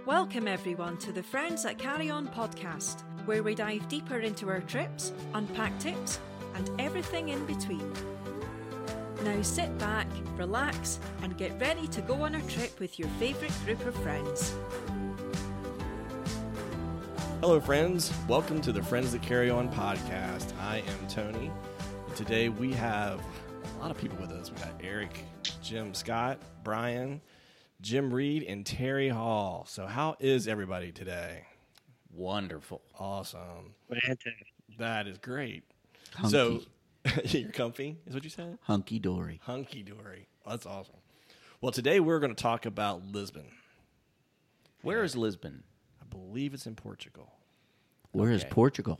Welcome everyone to the Friends That Carry On podcast, where we dive deeper into our trips, unpack tips, and everything in between. Now sit back, relax, and get ready to go on a trip with your favourite group of friends. Hello friends, welcome to the Friends That Carry On podcast. I am Tony. Today we have a lot of people with us. We got Eric, Jim Scott, Brian, Jim Reed, and Terry Hall. So how is everybody today? Wonderful. Awesome. Fantastic. That is great. Hunky. So you're comfy, is what you said? Hunky-dory. Hunky-dory. That's awesome. Well, today we're going to talk about Lisbon. Where is Lisbon? I believe it's in Portugal. Where is Okay. Portugal?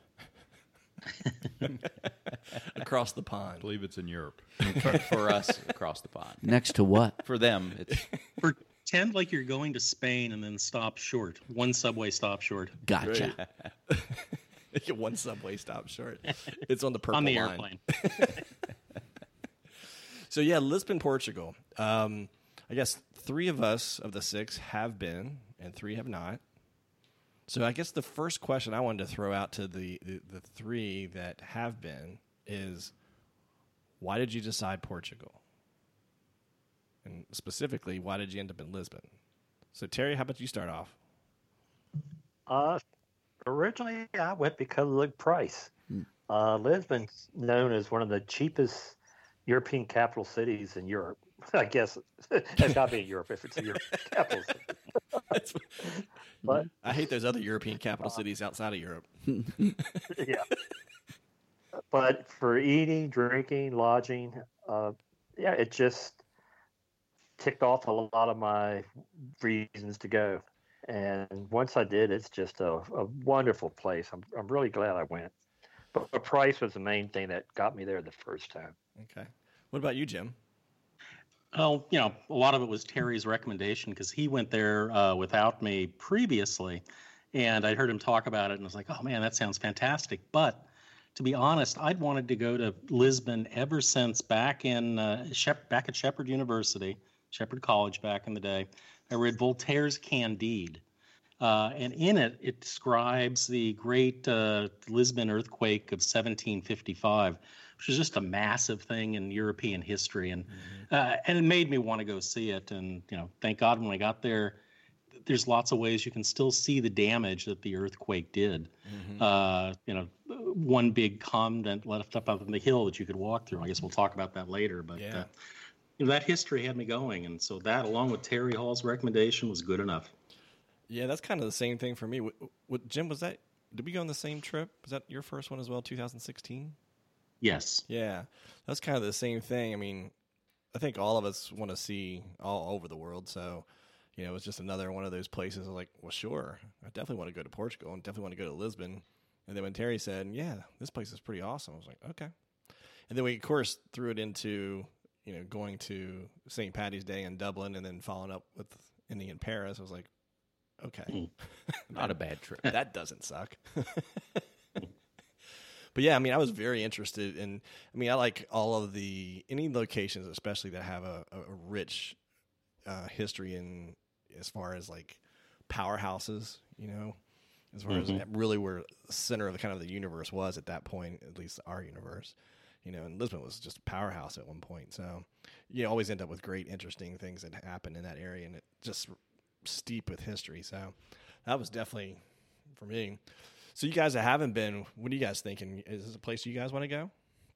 Across the I pond. believe it's in Europe. For us, across the pond. Next to what? For them, it's Pretend like you're going to Spain and then stop short. One subway stop short gotcha. One subway stop short. It's on the purple on the line. airplane. So yeah, Lisbon, Portugal. I guess 3 of us of the 6 have been, and 3 have not. So I guess the first question I wanted to throw out to the 3 that have been is, why did you decide Portugal? And specifically, why did you end up in Lisbon? So Terry, how about you start off? Originally, I went because of the price. Lisbon's known as one of the cheapest European capital cities in Europe. I guess it's got to be in Europe if it's a European capital city. But I hate those other European capital cities outside of Europe. yeah, but for eating, drinking, lodging, it just ticked off a lot of my reasons to go. And once I did, it's just a wonderful place. I'm really glad I went. But the price was the main thing that got me there the first time. Okay. What about you, Jim? Oh, a lot of it was Terry's recommendation because he went there without me previously, and I heard him talk about it, and I was like, "Oh man, that sounds fantastic." But to be honest, I'd wanted to go to Lisbon ever since back at Shepherd University, Shepherd College back in the day. I read Voltaire's Candide, and in it, it describes the great Lisbon earthquake of 1755. Which was just a massive thing in European history, and it made me want to go see it. And thank God when I got there, there's lots of ways you can still see the damage that the earthquake did. One big convent left up on the hill that you could walk through. I guess we'll talk about that later. But Yeah. that history had me going, and so that, along with Terry Hall's recommendation, was good enough. Yeah, that's kind of the same thing for me. Jim, did we go on the same trip? Was that your first one as well, 2016? Yes. Yeah, that's kind of the same thing. I mean, I think all of us want to see all over the world. So, it's just another one of those places. Like, well, sure, I definitely want to go to Portugal and definitely want to go to Lisbon. And then when Terry said, yeah, this place is pretty awesome, I was like, okay. And then we, of course, threw it into, going to St. Paddy's Day in Dublin and then following up with ending in Paris. I was like, okay. Not a bad trip. That doesn't suck. But yeah, I mean, I was very interested in, I like all of any locations, especially that have a rich history in, as far as like powerhouses, as far as really where the center of the kind of the universe was at that point, at least our universe, and Lisbon was just a powerhouse at one point. So you always end up with great, interesting things that happen in that area, and it just steep with history. So that was definitely for me. So you guys that haven't been, what are you guys thinking? Is this a place you guys want to go?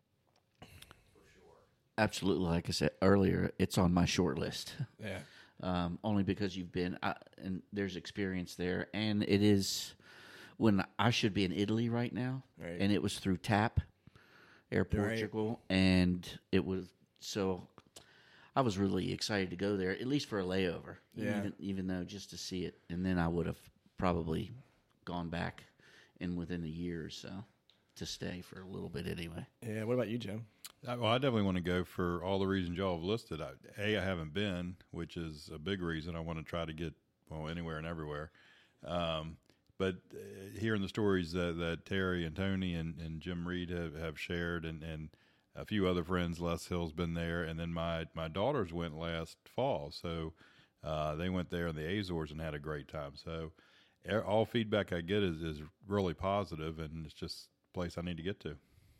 Absolutely. Like I said earlier, it's on my short list. Yeah. Only because you've been, and there's experience there. And it is when I should be in Italy right now. Right. And it was through TAP, Air Portugal. And it was, so I was really excited to go there, at least for a layover. Yeah. Even though just to see it. And then I would have probably gone back within a year or so to stay for a little bit anyway. Yeah. What about you, Jim? Well, I definitely want to go for all the reasons y'all have listed. I haven't been, which is a big reason. I want to try to get, anywhere and everywhere. But hearing the stories that Terry and Tony and Jim Reed have shared, and a few other friends, Les Hill's been there, and then my daughters went last fall. So They went there in the Azores and had a great time. So all feedback I get is really positive, and it's just a place I need to get to.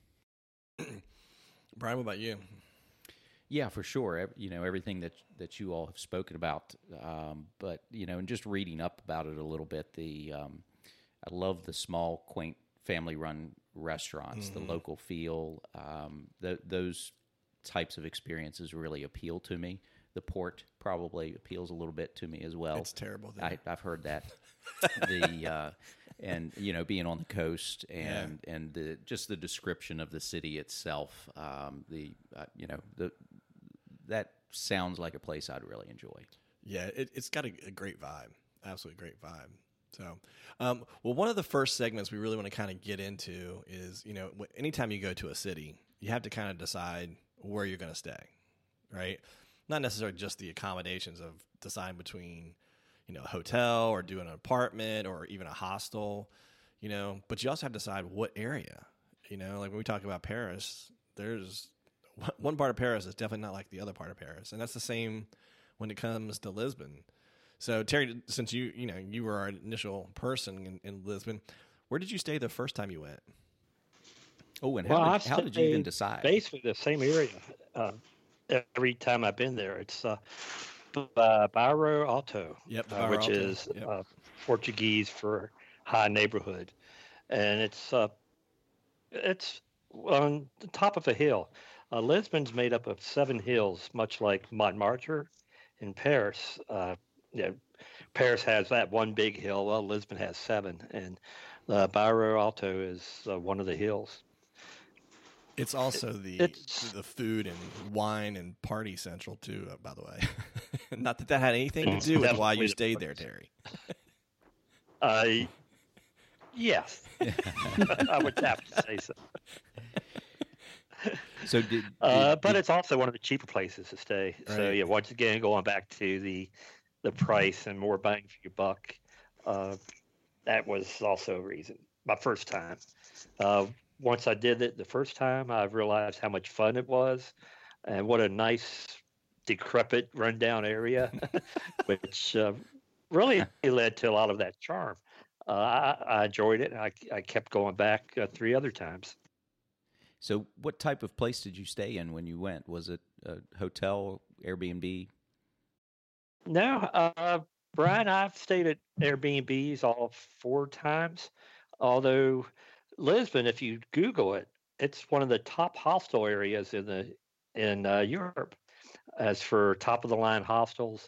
Brian, what about you? Yeah, for sure. Everything that you all have spoken about, but and just reading up about it a little bit, I love the small, quaint, family-run restaurants, the local feel. Those types of experiences really appeal to me. The port probably appeals a little bit to me as well. It's terrible there. I've heard that. And being on the coast and just the description of the city itself, that sounds like a place I'd really enjoy. Yeah, it's got a great vibe, absolutely great vibe. So, well, one of the first segments we really want to kind of get into is, anytime you go to a city, you have to kind of decide where you're going to stay, right? Not necessarily just the accommodations of deciding between, a hotel or doing an apartment or even a hostel, but you also have to decide what area, like when we talk about Paris, there's one part of Paris is definitely not like the other part of Paris. And that's the same when it comes to Lisbon. So Terry, since you were our initial person in Lisbon, where did you stay the first time you went? Oh, and how did you even decide? Basically the same area. Every time I've been there, it's Bairro Alto, which is Portuguese for high neighborhood, and it's on the top of a hill. Lisbon's made up of 7 hills, much like Montmartre in Paris. Paris has that one big hill. Well, Lisbon has 7, and Bairro Alto is one of the hills. It's also the food and wine and party central too, by the way. Not that had anything to do with why you stayed there, Terry. Yes, I would have to say so. So but it's also one of the cheaper places to stay. Right. So yeah, once again, going back to the price and more bang for your buck, that was also a reason. My first time. Once I did it the first time, I realized how much fun it was, and what a nice, decrepit, rundown area, which really led to a lot of that charm. I enjoyed it. I kept going back 3 other times. So what type of place did you stay in when you went? Was it a hotel, Airbnb? No, Brian, I've stayed at Airbnbs all 4 times, although Lisbon, if you Google it, it's one of the top hostel areas in Europe. As for top of the line hostels,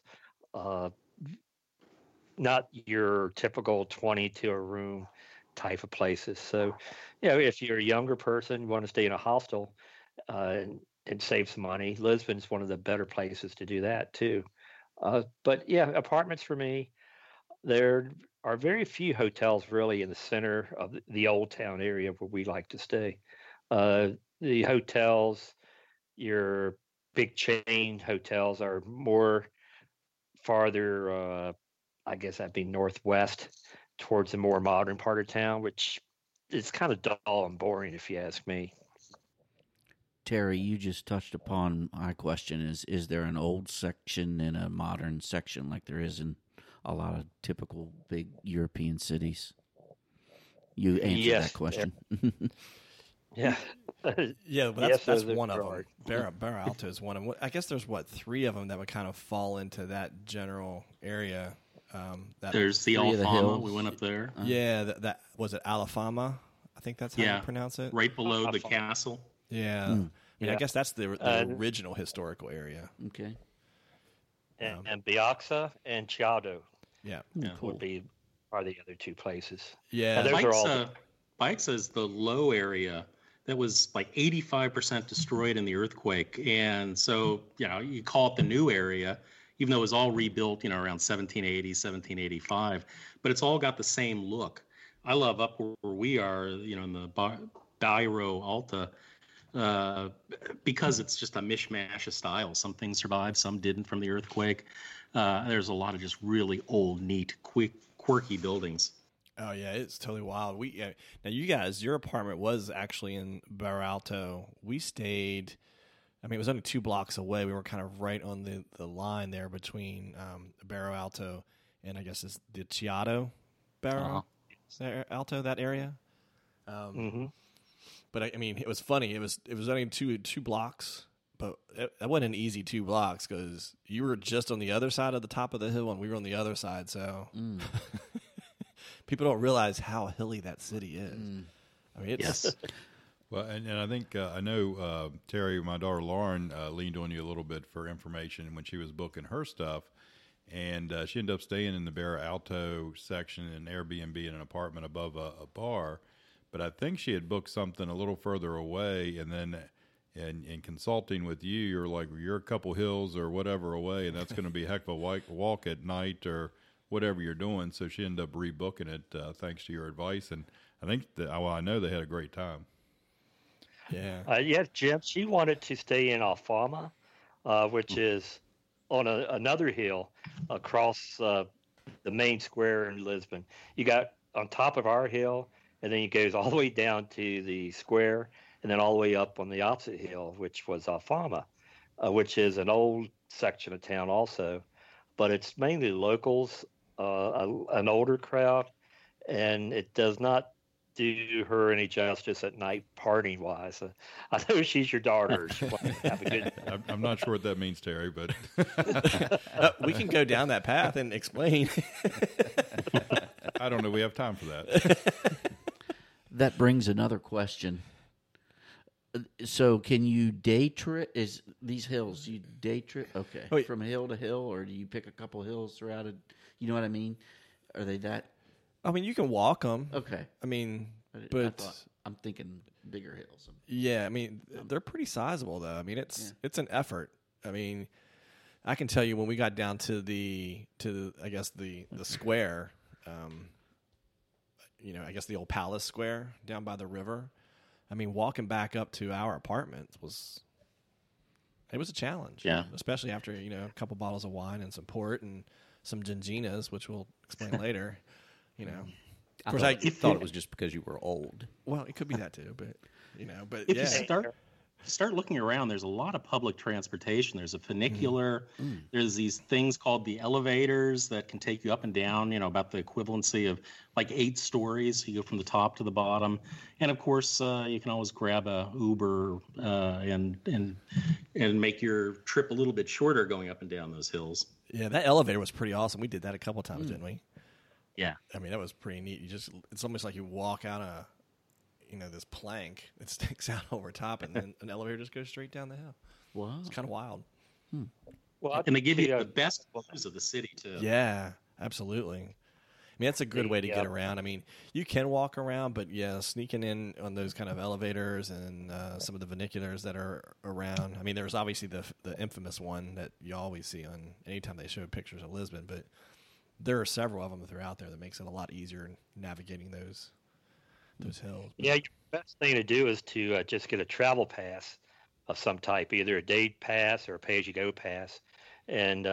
not your typical 22 a room type of places. So, if you're a younger person, you want to stay in a hostel and save some money, Lisbon's one of the better places to do that too. But yeah, apartments for me, there are very few hotels really in the center of the old town area where we like to stay. The hotels, your big chain hotels, are more farther, I guess that'd be northwest towards the more modern part of town, which is kind of dull and boring if you ask me. Terry, you just touched upon my question. Is there an old section and a modern section like there is in a lot of typical big European cities? You answered that question. Yeah. Yeah, but that's one of them. Bairro Alto is one of them. I guess there's 3 of them that would kind of fall into that general area. There's the Alfama. We went up there. Yeah, that was it. Alfama, I think that's how you pronounce it. Right below the castle. Yeah, I guess that's the original historical area. Okay. And Biaxa and Chiado. Yeah, cool. Are the other 2 places. Yeah, Biaxa is the low area that was like 85% destroyed in the earthquake, and so you call it the new area, even though it was all rebuilt, around 1780, 1785, but it's all got the same look. I love up where we are, in the Bairro Alta, because it's just a mishmash of styles. Some things survived, some didn't from the earthquake. There's a lot of just really old, neat, quirky buildings. Oh yeah, it's totally wild. Now you guys, your apartment was actually in Bairro Alto. We stayed I mean, it was only 2 blocks away. We were kind of right on the line there between Barrio Alto and I guess it's the Chiado Barrio Alto, that area. But I mean, it was funny. It was only two blocks, but that wasn't an easy 2 blocks because you were just on the other side of the top of the hill and we were on the other side. So people don't realize how hilly that city is. I mean, it's Well, and I think I know Terry, my daughter Lauren, leaned on you a little bit for information when she was booking her stuff, and she ended up staying in the Barrio Alto section in Airbnb in an apartment above a bar. But I think she had booked something a little further away, and then in consulting with you, you're like, you're a couple hills or whatever away, and that's going to be a heck of a walk at night or whatever you're doing. So she ended up rebooking it thanks to your advice, and I think I know they had a great time. Yeah. Jim, she wanted to stay in Alfama, which is on another hill across the main square in Lisbon. You got on top of our hill, and then it goes all the way down to the square, and then all the way up on the opposite hill, which was Alfama, which is an old section of town also. But it's mainly locals, an older crowd, and it does not do her any justice at night partying wise. I know she's your daughter. She wants to have a good I'm not sure what that means, Terry, but we can go down that path and explain. I don't know. We have time for that. That brings another question. So, can you day trip? Is these hills you day trip? Okay, Wait. From hill to hill, or do you pick a couple hills throughout it? You know what I mean? Are they that? I mean, you can walk them. Okay, I mean, I but thought, I'm thinking bigger hills. yeah, I mean, they're pretty sizable though. I mean, it's an effort. I mean, I can tell you when we got down to I guess the square, I guess the old Palace Square down by the river. I mean, walking back up to our apartment was a challenge. Yeah. Especially after, a couple bottles of wine and some port and some ginginas, which we'll explain later. I course, thought it was just because you were old. Well, it could be that too, but If yeah. you start looking around, there's a lot of public transportation. There's a funicular. There's these things called the elevators that can take you up and down, about the equivalency of like 8 stories. You go from the top to the bottom. And of course, you can always grab a Uber and make your trip a little bit shorter going up and down those hills. Yeah, that elevator was pretty awesome. We did that a couple of times, didn't we? Yeah. I mean, that was pretty neat. It's almost like you walk out this plank that sticks out over top, and then an elevator just goes straight down the hill. Wow, It's kind of wild. Well, And they give you the best views of the city, too. Yeah, absolutely. I mean, that's a good way to get around. I mean, you can walk around, but yeah, sneaking in on those kind of elevators and some of the vernaculars that are around. I mean, there's obviously the infamous one that you always see on anytime they show pictures of Lisbon, but there are several of them throughout there that makes it a lot easier navigating those hills. Yeah, your best thing to do is to just get a travel pass of some type, either a day pass or a pay-as-you-go pass, and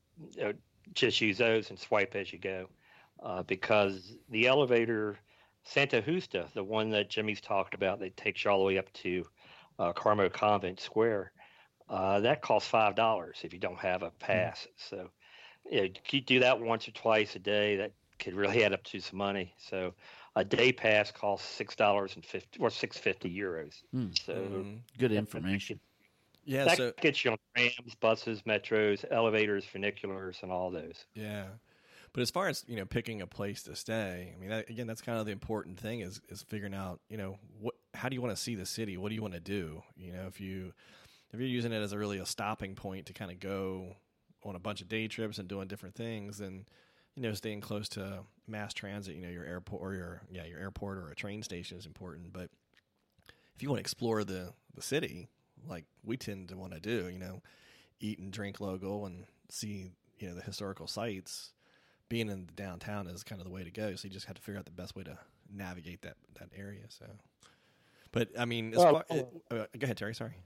just use those and swipe as you go. Because the elevator, Santa Justa, the one that Jimmy's talked about that takes you all the way up to Carmo Convent Square, that costs $5 if you don't have a pass. So you do that once or twice a day, that could really add up to some money. So a day pass costs $6.50 or €6.50. So good information. Yeah, that gets you on trams, buses, metros, elevators, funiculars, and all those. Yeah. But as far as, picking a place to stay, I mean, that's kind of the important thing is figuring out, how do you want to see the city? What do you want to do? If you're using it as a stopping point to kind of go on a bunch of day trips and doing different things, and, staying close to mass transit, your airport or your airport or a train station is important. But if you want to explore the city, like we tend to want to do, eat and drink local and see, the historical sites, being in the downtown is kind of the way to go. So you just have to figure out the best way to navigate that area. So, but I mean, go ahead, Terry. Sorry.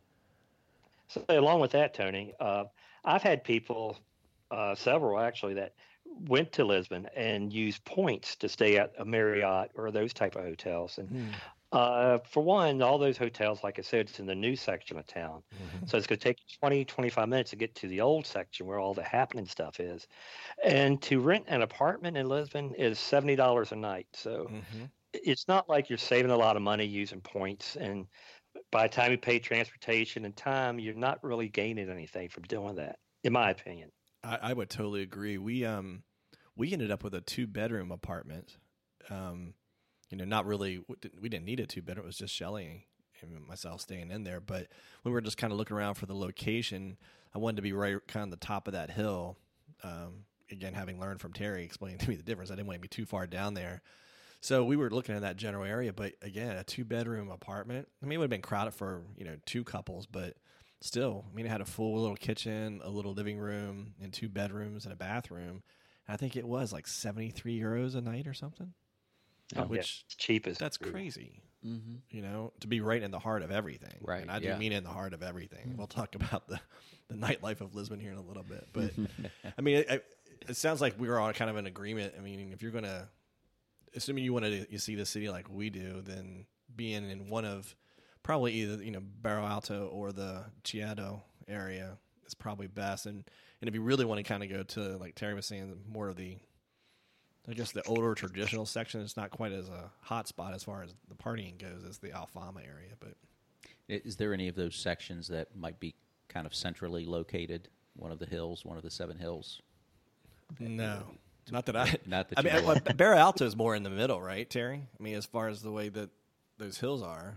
So along with that, Tony, I've had people, several actually, that went to Lisbon and used points to stay at a Marriott or those type of hotels. And For one, all those hotels, like I said, it's in the new section of town. So it's going to take you 20, 25 minutes to get to the old section where all the happening stuff is. And to rent an apartment in Lisbon is $70 a night. So it's not like you're saving a lot of money using points. And by the time you pay transportation and time, you're not really gaining anything from doing that, in my opinion. I would totally agree. We ended up with a 2-bedroom apartment. Not really. We didn't need a 2-bedroom. It was just Shelly and myself staying in there. But when we were just kind of looking around for the location, I wanted to be right kind of the top of that hill. Again, having learned from Terry explaining to me the difference, I didn't want to be too far down there. So we were looking at that general area. But again, a 2-bedroom apartment. I mean, it would have been crowded for 2 couples, but still, I mean, it had a full little kitchen, a little living room, and 2 bedrooms and a bathroom. And I think it was like €73 a night or something. Which it's cheap as that's crazy, to be right in the heart of everything. Right, and I do mean in the heart of everything. We'll talk about the nightlife of Lisbon here in a little bit, but I mean, it sounds like we were all kind of in agreement. I mean, if you're gonna, assuming you see the city like we do, then being in one of probably either Barro Alto or the Chiado area is probably best. And if you really want to kind of go to, like Terry was saying, more of the, I guess, the older traditional section, it's not quite as a hot spot as far as the partying goes as the Alfama area. But is there any of those sections that might be kind of centrally located? One of the hills, one of the 7 hills? No, not that I. Not that I you mean, Barro Alto is more in the middle, right, Terry? I mean, as far as the way that those hills are.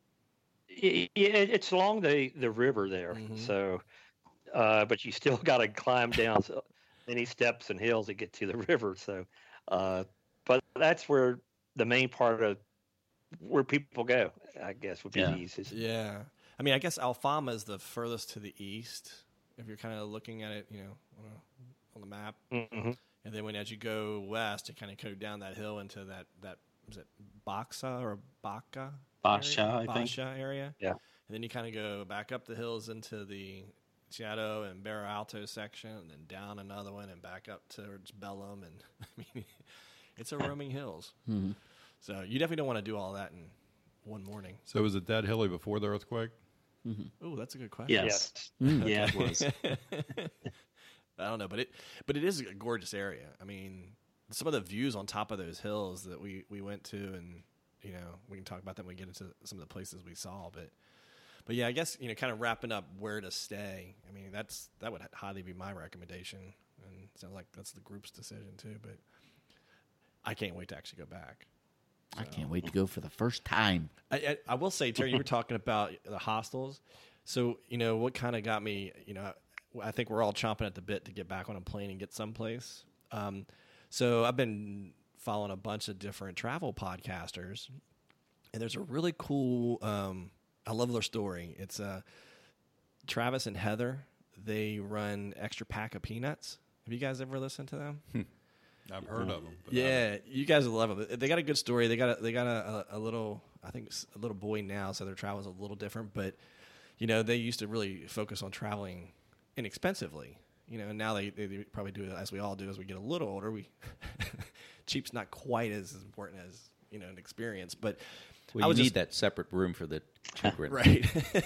It's along the river there. So, but you still got to climb down many steps and hills to get to the river. So, but that's where the main part of where people go, I guess, would be the easiest. Yeah. I mean, I guess Alfama is the furthest to the east, if you're kind of looking at it, on the map. And then as you go west, you kind of go down that hill into that was it Baxa or Baca? Basha, I think. Basha area. Yeah. And then you kind of go back up the hills into the Chiado and Barro Alto section, and then down another one and back up towards Bellum. And I mean, it's a roaming hills. So you definitely don't want to do all that in one morning. So was it that hilly before the earthquake? Oh, that's a good question. Yes. Yeah, it was. I don't know, but it is a gorgeous area. I mean, some of the views on top of those hills that we went to, and we can talk about that when we get into some of the places we saw. But yeah, I guess kind of wrapping up where to stay. I mean, that would highly be my recommendation, and it sounds like that's the group's decision too. But I can't wait to actually go back. I can't wait to go for the first time. I will say, Terry, you were talking about the hostels. So, what kind of got me, I think we're all chomping at the bit to get back on a plane and get someplace. So I've been following a bunch of different travel podcasters, and there's a really cool, I love their story. It's Travis and Heather. They run Extra Pack of Peanuts. Have you guys ever listened to them? I've heard of them. Yeah, you guys will love them. They got a good story. They got a little, I think a little boy now, so their travel is a little different. But they used to really focus on traveling inexpensively. And now they probably do it as we all do as we get a little older. Cheap's not quite as important as an experience, but you need that separate room for the children, right?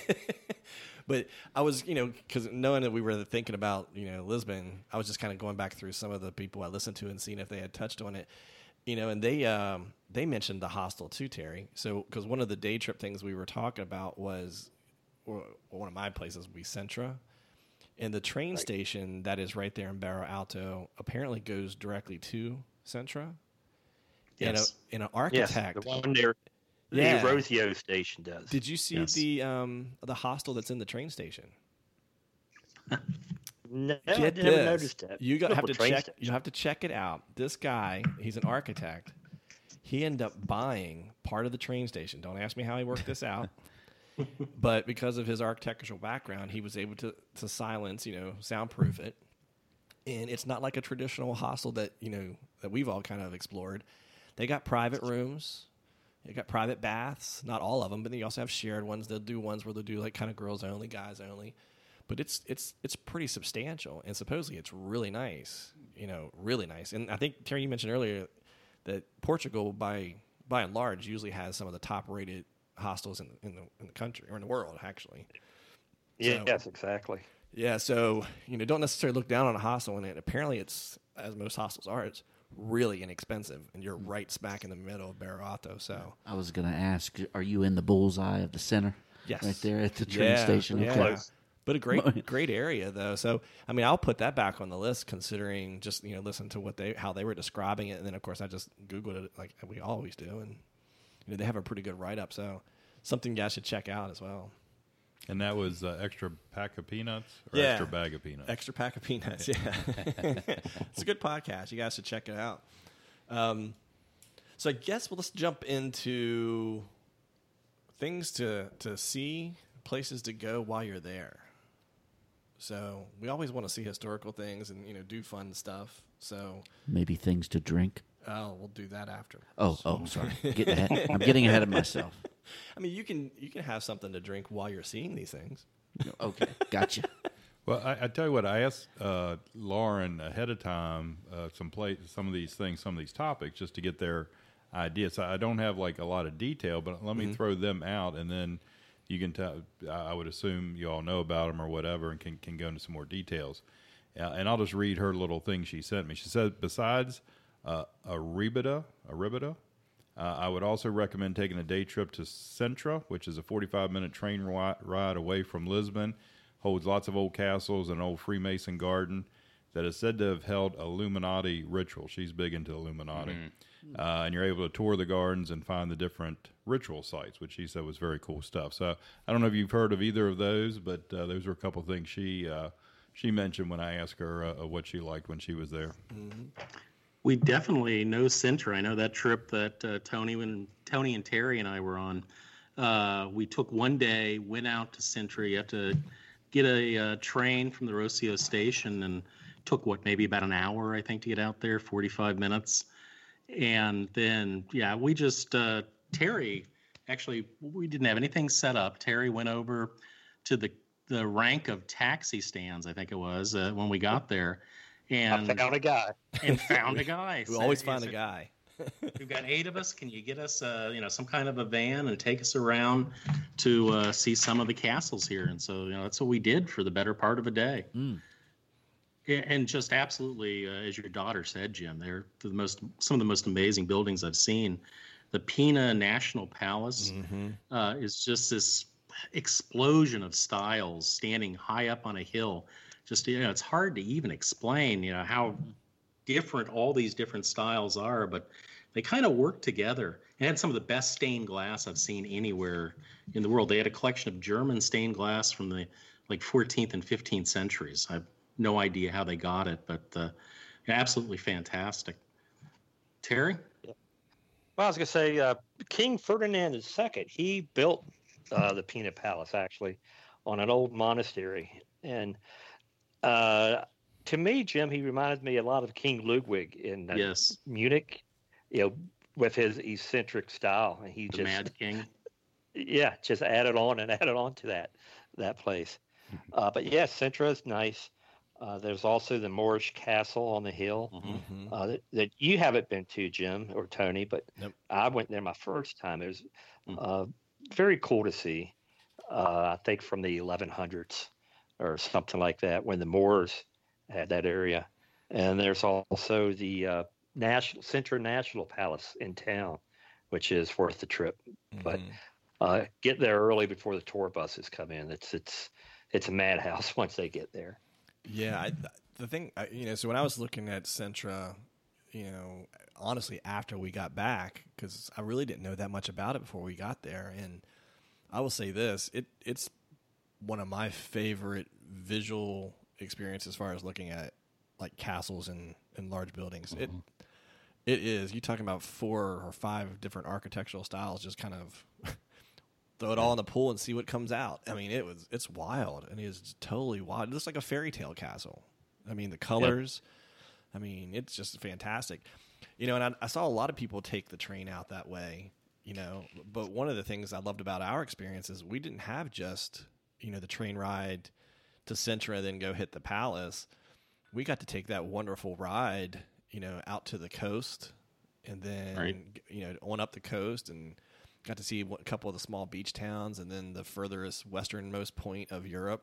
But I was, because knowing that we were thinking about, Lisbon, I was just kind of going back through some of the people I listened to and seeing if they had touched on it, and they mentioned the hostel too, Terry. So, because one of the day trip things we were talking about was, one of my places, Centra, and the train station that is right there in Barro Alto apparently goes directly to Centra. Yes. And an architect. Yes, the one near the Rosio station does. Did you see the hostel that's in the train station? No, I never noticed that. You have to check it out. This guy, he's an architect. He ended up buying part of the train station. Don't ask me how he worked this out. But because of his architectural background, he was able to silence, soundproof it. And it's not like a traditional hostel that, that we've all kind of explored. They got private rooms. They got private baths. Not all of them, but then you also have shared ones. They'll do ones where they'll do like kind of girls only, guys only. But it's pretty substantial, and supposedly it's really nice. Really nice. And I think Terry, you mentioned earlier that Portugal, by by and large, usually has some of the top rated hostels in the country or in the world, actually. Yes, exactly. Yeah, so don't necessarily look down on a hostel, and apparently it's, as most hostels are, it's really inexpensive, and you're right smack in the middle of Barato. So I was going to ask, are you in the bullseye of the center? Yes, right there at the train station. Yeah. Okay. But a great area though. So I mean, I'll put that back on the list, considering just listen to how they were describing it, and then of course I just Googled it like we always do, and they have a pretty good write up. So something you guys should check out as well. And that was extra pack of peanuts or Yeah. extra bag of peanuts? Extra pack of peanuts. Yeah, it's a good podcast. You guys should check it out. So I guess let's jump into things to see, places to go while you're there. So we always want to see historical things and do fun stuff. So maybe things to drink. Oh, we'll do that after. Oh, sorry. I'm getting ahead of myself. I mean, you can have something to drink while you're seeing these things. Okay, gotcha. Well, I tell you what, I asked Lauren ahead of time some of these topics just to get their ideas. So I don't have like a lot of detail, but let me throw them out, and then you can tell. I would assume you all know about them or whatever, and can go into some more details. And I'll just read her little thing she sent me. She said, besides Arribita, I would also recommend taking a day trip to Sintra, which is a 45-minute train ride away from Lisbon. Holds lots of old castles and an old Freemason garden that is said to have held Illuminati rituals. She's big into Illuminati. Mm-hmm. And you're able to tour the gardens and find the different ritual sites, which she said was very cool stuff. So I don't know if you've heard of either of those, but those were a couple of things she mentioned when I asked her what she liked when she was there. Mm-hmm. We definitely know Sintra. I know that trip that Tony and Terry and I were on. We took one day, went out to Sintra. You have to get a train from the Rocio station, and took maybe about an hour, I think, to get out there, 45 minutes. And then, we just, Terry, actually, we didn't have anything set up. Terry went over to the rank of taxi stands, I think it was, when we got there. And I found a guy. We always find a guy. We've got 8 of us. Can you get us, some kind of a van and take us around to see some of the castles here? And so, that's what we did for the better part of a day. Mm. And just absolutely, as your daughter said, Jim, they're some of the most amazing buildings I've seen. The Pina National Palace is just this explosion of styles, standing high up on a hill. Just it's hard to even explain, how different all these different styles are, but they kind of work together. It had some of the best stained glass I've seen anywhere in the world. They had a collection of German stained glass from the 14th and 15th centuries. I have no idea how they got it, but absolutely fantastic. Terry? Well, I was going to say King Ferdinand II, he built the Pina Palace, actually, on an old monastery. And to me, Jim, he reminds me a lot of King Ludwig in Munich, with his eccentric style. And he the Mad King. Yeah, just added on to that place. But yeah, Sintra is nice. There's also the Moorish Castle on the hill that you haven't been to, Jim or Tony, but nope. I went there my first time. It was very cool to see. I think from the 1100s or something like that, when the Moors had that area. And there's also the Sintra National Palace in town, which is worth the trip. But get there early before the tour buses come in. It's a madhouse once they get there. Yeah, the thing, so when I was looking at Sintra, honestly, after we got back, because I really didn't know that much about it before we got there, and I will say this, it's one of my favorite visual experiences as far as looking at like castles and large buildings. Mm-hmm. It is. You talking about 4 or 5 different architectural styles, just kind of throw it all in the pool and see what comes out. I mean, it's wild, and it's totally wild. It looks like a fairy tale castle. I mean, the colors. Yep. I mean, it's just fantastic. And I saw a lot of people take the train out that way. But one of the things I loved about our experience is we didn't have just the train ride to Sintra, then go hit the palace. We got to take that wonderful ride, out to the coast and then Right. on up the coast, and got to see a couple of the small beach towns, and then the furthest westernmost point of Europe.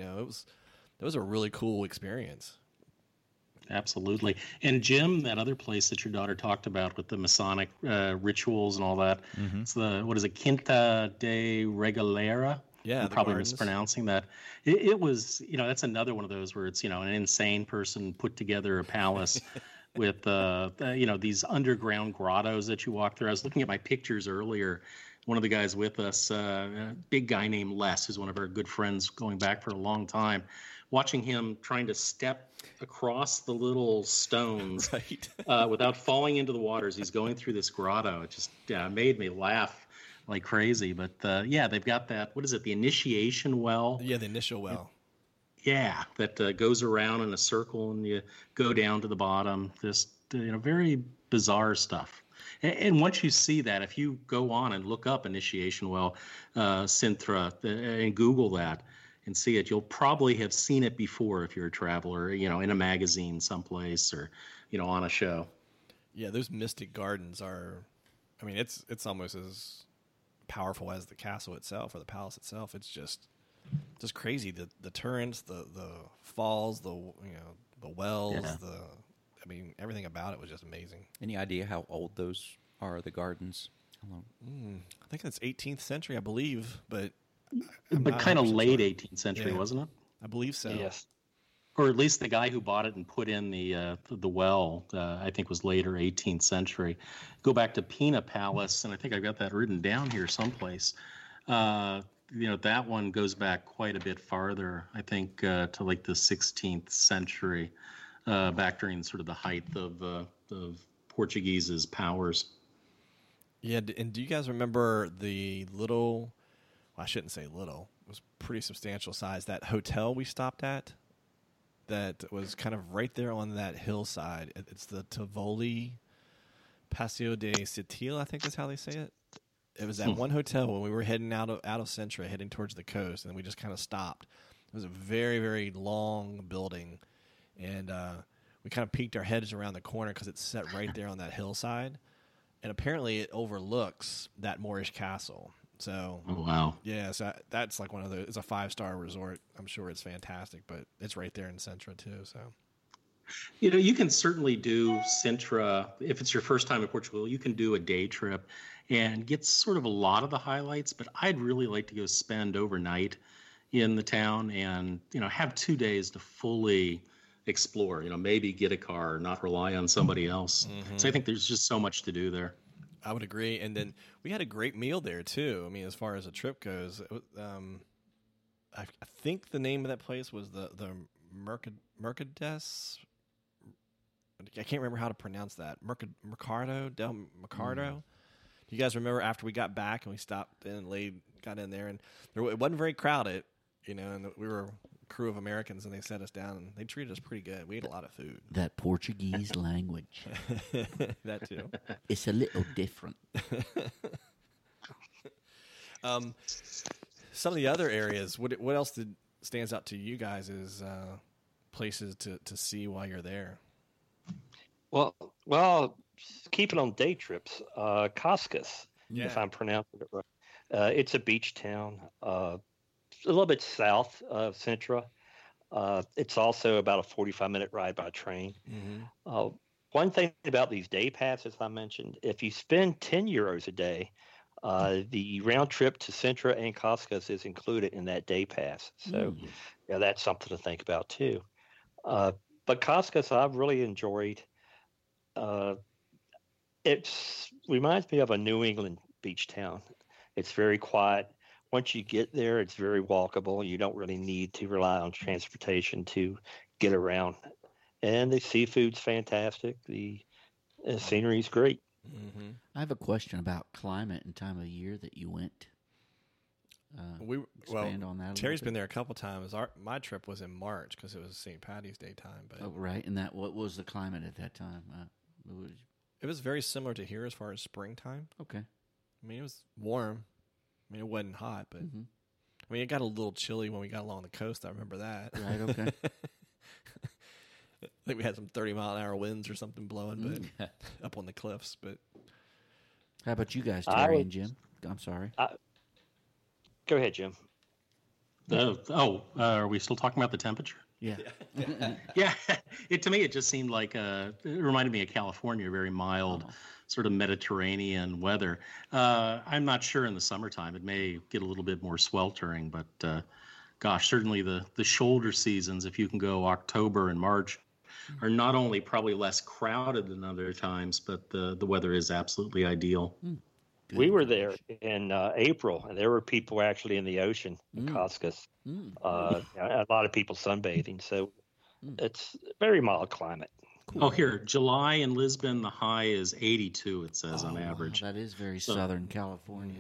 It was a really cool experience. Absolutely. And Jim, that other place that your daughter talked about with the Masonic rituals and all that, it's what is it, Quinta de Regalera? Yeah, I'm the probably gardens. mispronouncing that. It was, that's another one of those where it's, an insane person put together a palace with, these underground grottos that you walk through. I was looking at my pictures earlier. One of the guys with us, a big guy named Les, who's one of our good friends going back for a long time, watching him trying to step across the little stones Right. without falling into the waters. He's going through this grotto. It just made me laugh like crazy. But they've got that. What is it? The initiation well. Yeah, the initial well. Yeah, that goes around in a circle and you go down to the bottom. This very bizarre stuff. And once you see that, if you go on and look up initiation well, Sintra, and Google that and see it, you'll probably have seen it before if you're a traveler, in a magazine someplace or, on a show. Yeah, those mystic gardens are, it's almost as powerful as the castle itself or the palace itself. It's just crazy. The turrets, the falls, the wells, Yeah. everything about it was just amazing. Any idea how old those are, the gardens? How long? I think it's 18th century, I believe, but But kind of 100% late sure. 18th century, Yeah. wasn't it? I believe so. Yes. Or at least the guy who bought it and put in the well, I think was later 18th century. Go back to Pina Palace, and I think I've got that written down here someplace. That one goes back quite a bit farther, I think, to like the 16th century, back during sort of the height of Portuguese's powers. Yeah, and do you guys remember the little, well, I shouldn't say little, it was pretty substantial size, that hotel we stopped at that was kind of right there on that hillside? It's the Tivoli Paseo de Setil, I think is how they say it. It was that one hotel when we were heading out of Sintra, heading towards the coast, and we just kind of stopped. It was a very, very long building, and we kind of peeked our heads around the corner because it's set right there on that hillside. And apparently it overlooks that Moorish castle. So, Oh, wow. yeah, so that's like one of the, it's a 5-star resort. I'm sure it's fantastic, but it's right there in Sintra too. So, You can certainly do Sintra. If it's your first time in Portugal, you can do a day trip and get sort of a lot of the highlights, but I'd really like to go spend overnight in the town and, have 2 days to fully explore, maybe get a car, not rely on somebody else. So I think there's just so much to do there. I would agree. And then we had a great meal there too. As far as the trip goes, it was, I think the name of that place was the Mercades. I can't remember how to pronounce that. Mercado del Mercado. Do you guys remember after we got back and we stopped in and got in there, and it wasn't very crowded, and we were a crew of Americans, and they set us down and they treated us pretty good. We ate a lot of food. That Portuguese language. That too. It's a little different. Some of the other areas, what else stands out to you guys as places to see while you're there? Well, keep it on day trips. Cascas, Yeah. if I'm pronouncing it right. It's a beach town, a little bit south of Sintra. It's also about a 45-minute ride by train. One thing about these day passes I mentioned, if you spend €10 a day, the round trip to Sintra and Cascas is included in that day pass. So, yeah, that's something to think about too. But Cascas, I've really enjoyed. It reminds me of a New England beach town. It's very quiet. Once you get there, it's very walkable. You don't really need to rely on transportation to get around. And the seafood's fantastic. The scenery's great. I have a question about climate and time of year that you went. Expand on that. Terry's been there a couple times. My trip was in March because it was St. Patty's Day time. But Oh, right. And what was the climate at that time? it was very similar to here as far as springtime. Okay. It was warm. It wasn't hot, but it got a little chilly when we got along the coast. I remember that. Right. Okay. think we had some 30-mile-an-hour winds or something blowing, but up on the cliffs. But How about you guys, Terry and Jim? I'm sorry. Go ahead, Jim. Are we still talking about the temperature? Yeah. Yeah, to me, it just seemed like it reminded me of California, very mild, sort of Mediterranean weather. I'm not sure in the summertime. It may get a little bit more sweltering, but gosh, certainly the shoulder seasons, if you can go October and March, are not only probably less crowded than other times, but the weather is absolutely ideal. We were there in April, and there were people actually in the ocean in Coscus. A lot of people sunbathing, so it's a very mild climate. Cool. Oh, here, July in Lisbon, the high is 82, it says on average. Wow, that is very Southern California.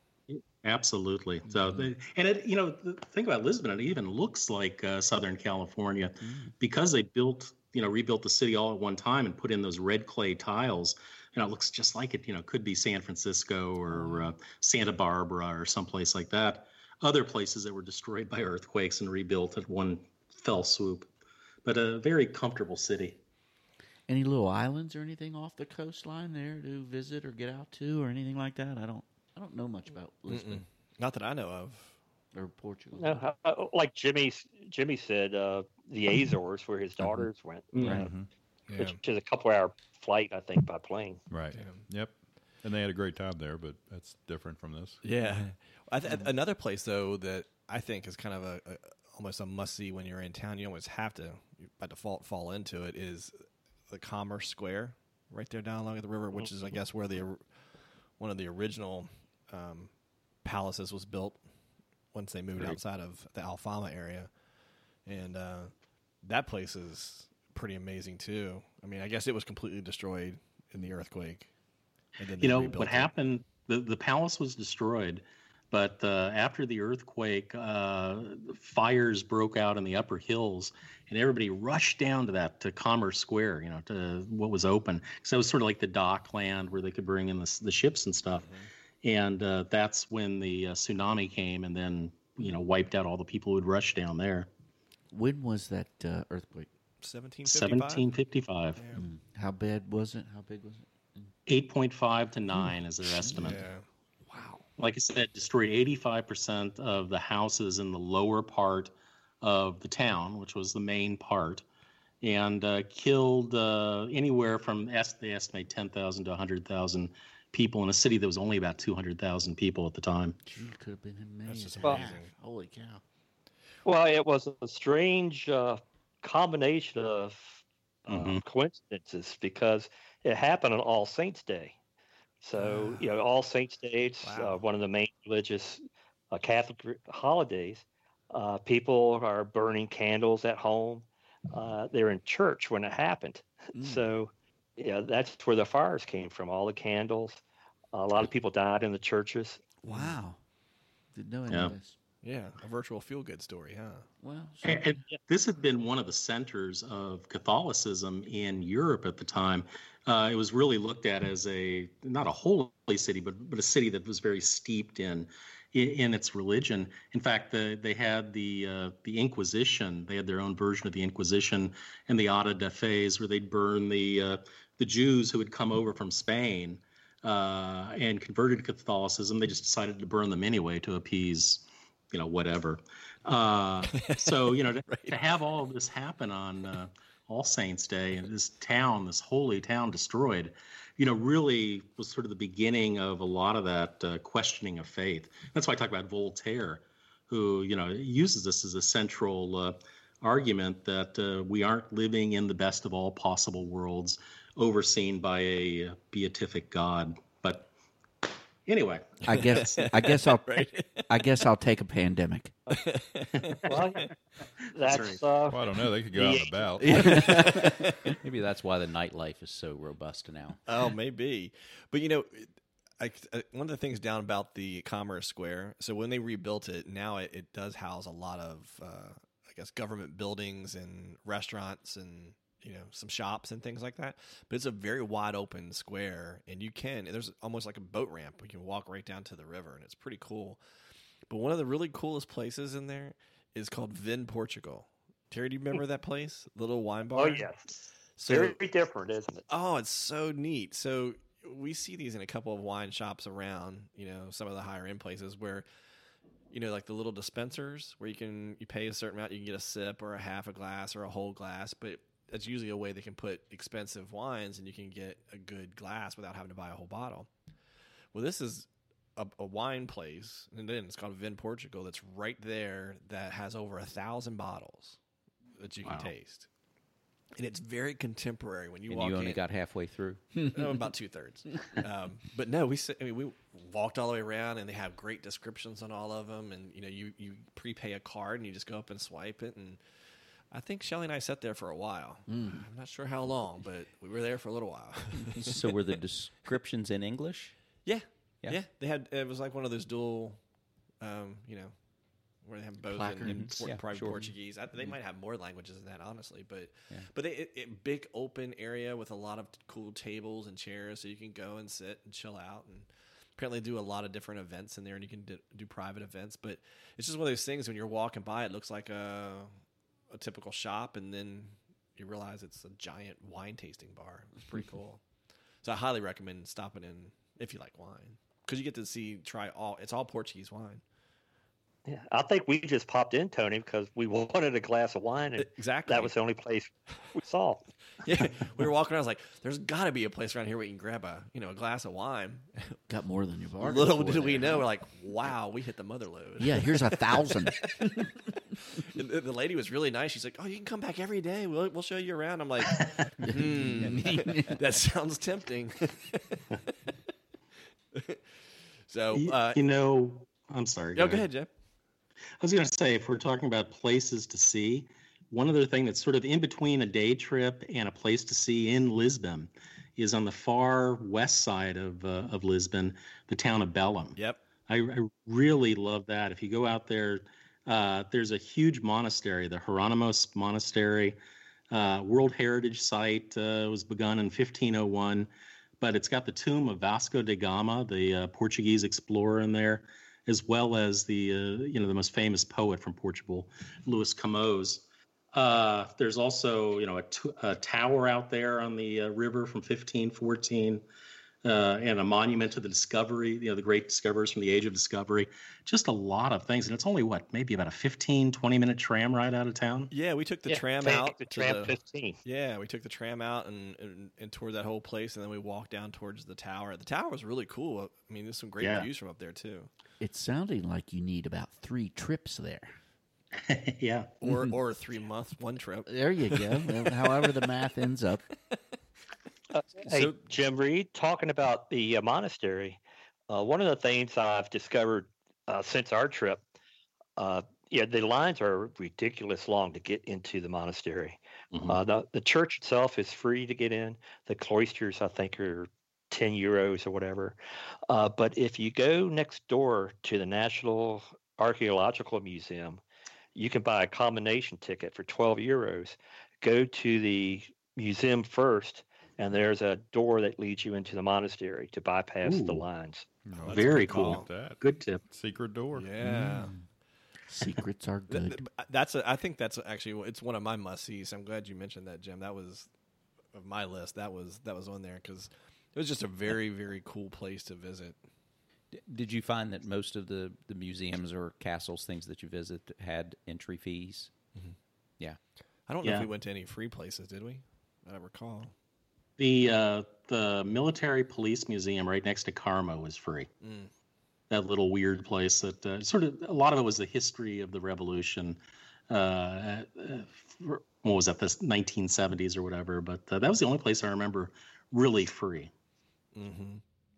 Absolutely. So, the thing about Lisbon, it even looks like Southern California because they rebuilt the city all at one time and put in those red clay tiles. It looks just like it, could be San Francisco or Santa Barbara or someplace like that. Other places that were destroyed by earthquakes and rebuilt at one fell swoop. But a very comfortable city. Any little islands or anything off the coastline there to visit or get out to or anything like that? I don't know much about Lisbon. Not that I know of. Or Portugal. No, like Jimmy said, the Azores, where his daughters went, which is a couple-hour flight, I think, by plane. Right. Yep. And they had a great time there, but that's different from this. Yeah. Another place, though, that I think is kind of almost a must-see when you're in town, you almost have to, by default, fall into it, is the Commerce Square right there down along the river, which is, I guess, where one of the original palaces was built once they moved outside of the Alfama area. And that place is pretty amazing, too. I mean, I guess it was completely destroyed in the earthquake. And then what happened, the palace was destroyed, but after the earthquake, fires broke out in the upper hills, and everybody rushed down to Commerce Square, to what was open. So it was sort of like the dock land where they could bring in the ships and stuff. And that's when the tsunami came and then, wiped out all the people who had rushed down there. When was that earthquake? 1755. Yeah. How bad was it? How big was it? 8.5 to 9 is their estimate. Yeah. Wow. Like I said, destroyed 85% of the houses in the lower part of the town, which was the main part, and killed anywhere from, they estimate 10,000 to 100,000 people in a city that was only about 200,000 people at the time. Gee, it could have been amazing. That's just amazing. Holy cow. Well, it was a strange combination of coincidences because it happened on All Saints' Day. So, All Saints' Day, it's one of the main religious Catholic holidays. People are burning candles at home. They're in church when it happened. So, that's where the fires came from, all the candles. A lot of people died in the churches. Wow. Didn't know any of this. Yeah, a virtual feel-good story, huh? Well, and this had been one of the centers of Catholicism in Europe at the time. It was really looked at as not a holy city, but a city that was very steeped in its religion. In fact, they had the Inquisition. They had their own version of the Inquisition and the Auto da Fe, where they'd burn the Jews who had come over from Spain and converted to Catholicism. They just decided to burn them anyway to appease, whatever. So, to have all of this happen on All Saints' Day and this holy town destroyed, really was sort of the beginning of a lot of that questioning of faith. That's why I talk about Voltaire, who, uses this as a central argument that we aren't living in the best of all possible worlds overseen by a beatific God. But anyway, I guess I'll take a pandemic. Well, that's Well, I don't know. They could go out and about. Maybe that's why the nightlife is so robust now. Oh, maybe. But, one of the things down about the Commerce Square, so when they rebuilt it, now it does house a lot of, government buildings and restaurants and, some shops and things like that. But it's a very wide open square, and there's almost like a boat ramp. You can walk right down to the river, and it's pretty cool. But one of the really coolest places in there is called Vin Portugal. Terry, do you remember that place? Little wine bar? Oh, yes. So, Very different, isn't it? oh, it's so neat. So we see these in a couple of wine shops around, some of the higher end places where, like the little dispensers where you pay a certain amount, you can get a sip or a half a glass or a whole glass, but that's usually a way they can put expensive wines and you can get a good glass without having to buy a whole bottle. Well, this is a wine place, and then it's called Vin Portugal, that's right there that has over 1,000 bottles that you can taste. And it's very contemporary when you walk in. And you only got halfway through. About 2/3. But no, we walked all the way around, and they have great descriptions on all of them. And you prepay a card, and you just go up and swipe it. And I think Shelly and I sat there for a while. I'm not sure how long, but we were there for a little while. So were the descriptions in English? Yeah. They had it was like one of those dual, where they have both in Portuguese. They might have more languages than that, honestly. But big open area with a lot of cool tables and chairs, so you can go and sit and chill out. And apparently do a lot of different events in there, and you can do private events. But it's just one of those things when you're walking by, it looks like a typical shop, and then you realize it's a giant wine tasting bar. It's pretty cool. So I highly recommend stopping in if you like wine, because you get to try it's all Portuguese wine. Yeah, I think we just popped in, Tony, because we wanted a glass of wine, and exactly that was the only place we saw. Yeah, we were walking around. I was like, "There's got to be a place around here where you can grab a glass of wine." Got more than your bar. Little did we know, we're like, "Wow, we hit the mother load." Yeah, here's 1,000. The lady was really nice. She's like, "Oh, you can come back every day. We'll show you around." I'm like, that sounds tempting. So, I'm sorry. Go ahead, Jeff. I was going to say, if we're talking about places to see, one other thing that's sort of in between a day trip and a place to see in Lisbon is on the far west side of Lisbon, the town of Belém. Yep. I really love that. If you go out there, there's a huge monastery, the Hieronymus Monastery, World Heritage Site, was begun in 1501, but it's got the tomb of Vasco da Gama, the Portuguese explorer, in there, as well as the the most famous poet from Portugal, Luís Camões. There's also a tower out there on the river from 1514, and a monument to the discovery, the great discoverers from the Age of Discovery. Just a lot of things, and it's only maybe about a 15-20 minute tram ride out of town. Yeah, we took the tram out. The tram 15. Yeah, we took the tram out and toured that whole place, and then we walked down towards the tower. The tower was really cool. I mean, there's some great views from up there too. It's sounding like you need about 3 trips there. Yeah, or a 3-month one trip. There you go. However the math ends up. Hey, Jim Reed, talking about the monastery, one of the things I've discovered since our trip, the lines are ridiculous long to get into the monastery. Mm-hmm. The church itself is free to get in. The cloisters, I think, are 10 euros or whatever. But if you go next door to the National Archaeological Museum, you can buy a combination ticket for 12 euros. Go to the museum first, and there's a door that leads you into the monastery to bypass the lines. No, very cool. Good tip. Secret door. Yeah. Secrets are good. I think that's actually, it's one of my must-sees. I'm glad you mentioned that, Jim. That was of my list. That was on there because it was just a very, very cool place to visit. Did you find that most of the museums or castles, things that you visit, had entry fees? Mm-hmm. Yeah. I don't know if we went to any free places, did we? I don't recall. The Military Police Museum right next to Carmo is free. That little weird place that sort of, a lot of it was the history of the revolution. What was that, the 1970s or whatever? But that was the only place I remember really free. Mm-hmm.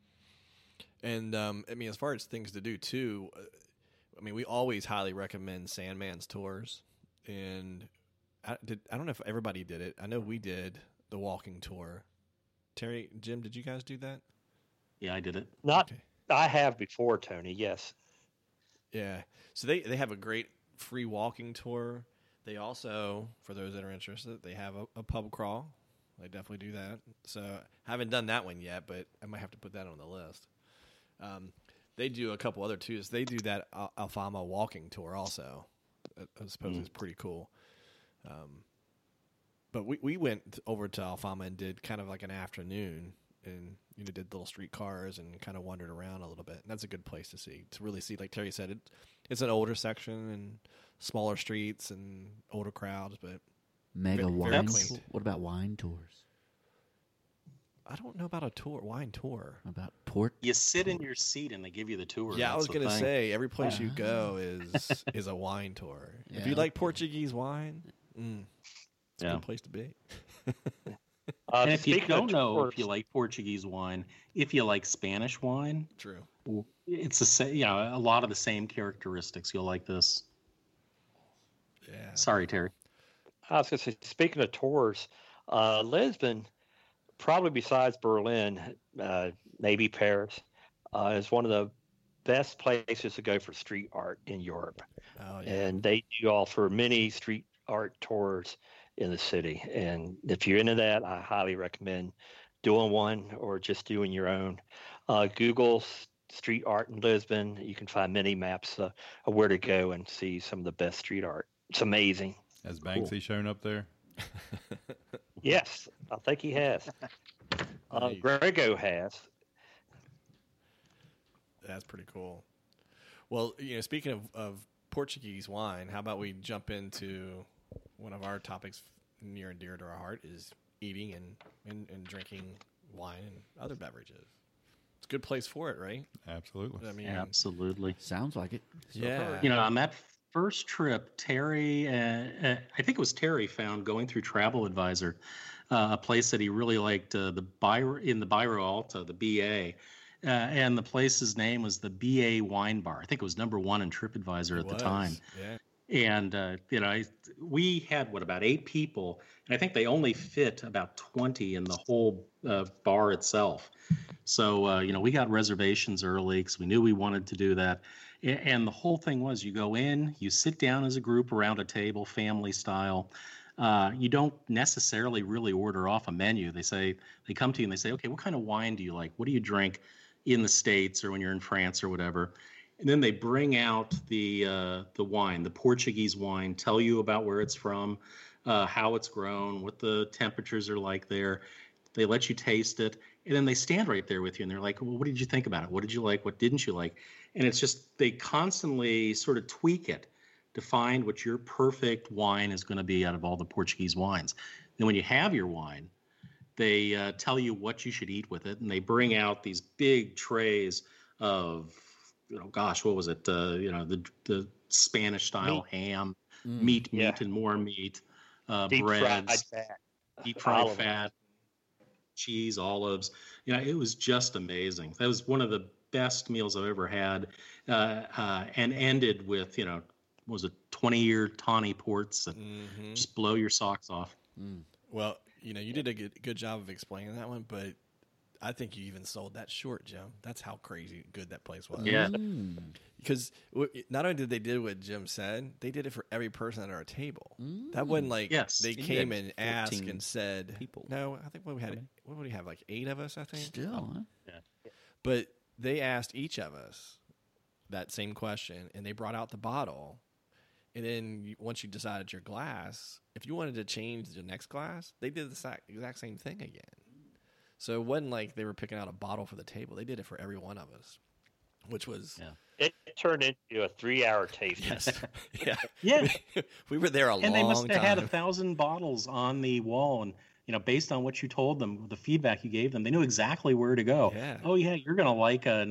And I mean, as far as things to do too, I mean, we always highly recommend Sandman's tours. And I don't know if everybody did it. I know we did the walking tour. Terry, Jim, did you guys do that? Yeah, I did it. I have before, Tony. Yes. Yeah. So they have a great free walking tour. They also, for those that are interested, they have a pub crawl. They definitely do that. So I haven't done that one yet, but I might have to put that on the list. They do a couple other tours. They do that Alfama walking tour also. I suppose it's pretty cool. But we went over to Alfama and did kind of like an afternoon, and did little street cars and kind of wandered around a little bit. And that's a good place to really see. Like Terry said, it's an older section and smaller streets and older crowds, but Mega very wine. quaint. What about wine tours? I don't know about a wine tour. About port? You sit in your seat and they give you the tour. Yeah, I was That's the gonna thing. say every place you go is a wine tour. If you Yeah. like Portuguese wine, it's a Yeah. good place to be. And if you speaking of don't know tours- if you like Portuguese wine, if you like Spanish wine, True. it's the same. A lot of the same characteristics. You'll like this. Yeah. Sorry, Terry. I was going to say, speaking of tours, Lisbon, probably besides Berlin, maybe Paris, is one of the best places to go for street art in Europe. Oh yeah. And they do offer many street art tours in the city. And if you're into that, I highly recommend doing one or just doing your own. Google street art in Lisbon. You can find many maps of where to go and see some of the best street art. It's amazing. Has Banksy shown up there? Yes, I think he has. Nice. Grego has. That's pretty cool. Well, speaking of Portuguese wine, how about we jump into one of our topics near and dear to our heart is eating and drinking wine and other beverages. It's a good place for it, right? Absolutely. I mean, Absolutely. Sounds like it. yeah. On that first trip, Terry, I think it was Terry, found going through Travel Advisor, a place that he really liked, in the Bairro Alto, the BA. And the place's name was the BA Wine Bar. I think it was number one in TripAdvisor at the time. Yeah. And, we had, about 8 people, and I think they only fit about 20 in the whole bar itself. So, we got reservations early because we knew we wanted to do that. And the whole thing was you go in, you sit down as a group around a table, family style. You don't necessarily really order off a menu. They come to you and they say, okay, what kind of wine do you like? What do you drink in the States or when you're in France or whatever? And then they bring out the wine, the Portuguese wine, tell you about where it's from, how it's grown, what the temperatures are like there. They let you taste it, and then they stand right there with you, and they're like, well, what did you think about it? What did you like? What didn't you like? And it's just they constantly sort of tweak it to find what your perfect wine is going to be out of all the Portuguese wines. Then when you have your wine, they tell you what you should eat with it, and they bring out these big trays of what was it? The Spanish style ham, meat, Yeah. and more meat, Deep fried breads, fat. deep fried Olive. fat, cheese, olives. It was just amazing. That was one of the best meals I've ever had, and ended with was it 20-year tawny ports that just blow your socks off. Well, you did a good job of explaining that one, but I think you even sold that short, Jim. That's how crazy good that place was. Yeah. Because not only did they do what Jim said, they did it for every person at our table. That wasn't like Yes. they You came had and asked 14 and said, people. No, I think what would we have, like 8 of us, I think? Still, huh? But they asked each of us that same question, and they brought out the bottle. And then once you decided your glass, if you wanted to change the next glass, they did the exact same thing again. So it wasn't like they were picking out a bottle for the table. They did it for every one of us, which was It turned into a 3-hour tasting. yes, yeah, Yeah. we were there a And they long must have time. had 1,000 bottles on the wall, and based on what you told them, the feedback you gave them, they knew exactly where to go. Yeah. Oh yeah, you're gonna like a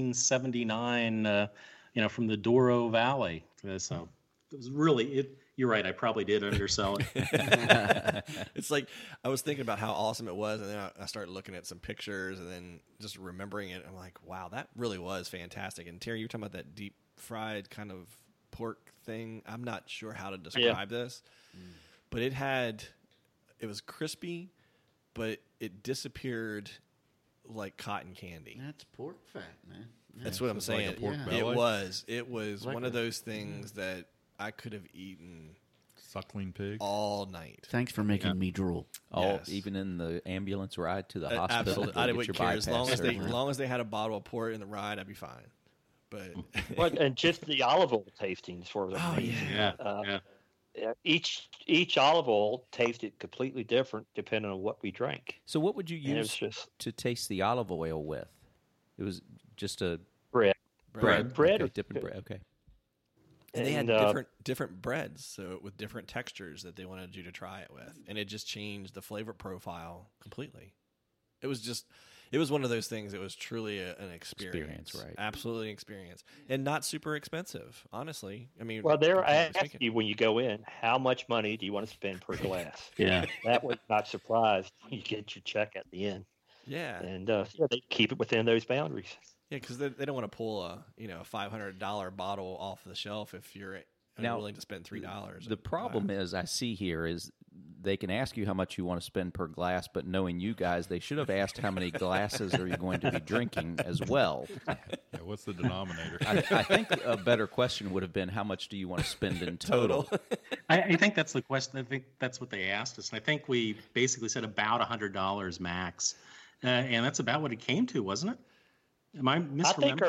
1979, from the Douro Valley. So it was really You're right. I probably did undersell it. It's like I was thinking about how awesome it was, and then I started looking at some pictures, and then just remembering it. I'm like, wow, that really was fantastic. And Terry, you were talking about that deep fried kind of pork thing. I'm not sure how to describe this, but it was crispy, but it disappeared like cotton candy. That's pork fat, man. Yeah. That's what I'm saying. like a pork Yeah. belly? It was Like one a- of those things that I could have eaten Suckling pig. all night. Thanks for making me drool. Yes. Even in the ambulance ride to the hospital. Absolutely, to I get wouldn't your care as long bypass as surgery. they had a bottle of port in the ride. I'd be fine. But Well, and just the olive oil tastings were Oh, amazing. Yeah. Uh, Yeah. each olive oil tasted completely different depending on what we drank. So what would you And it was use just to taste the olive oil with? It was just a bread. bread. Bread Okay, is dipping good. bread. Okay. And they had And, different breads, so with different textures that they wanted you to try it with, and it just changed the flavor profile completely. It was one of those things. It was truly an experience, Right? Absolutely an experience, and not super expensive, honestly. I mean, Well, they're comparatively asking speaking. you when you go in, how much money do you want to spend per glass? Yeah. That was not surprised when you get your check at the end. Yeah, And they keep it within those boundaries. yeah, because they don't want to pull a $500 bottle off the shelf if you're Now, willing to spend $3. The problem is, I see here, is they can ask you how much you want to spend per glass, but knowing you guys, they should have asked how many glasses are you going to be drinking as well. Yeah, what's the denominator? I think a better question would have been, how much do you want to spend in total? I think that's the question. I think that's what they asked us. And I think we basically said about $100 max. And that's about what it came to, wasn't it? Am I misremembering? I think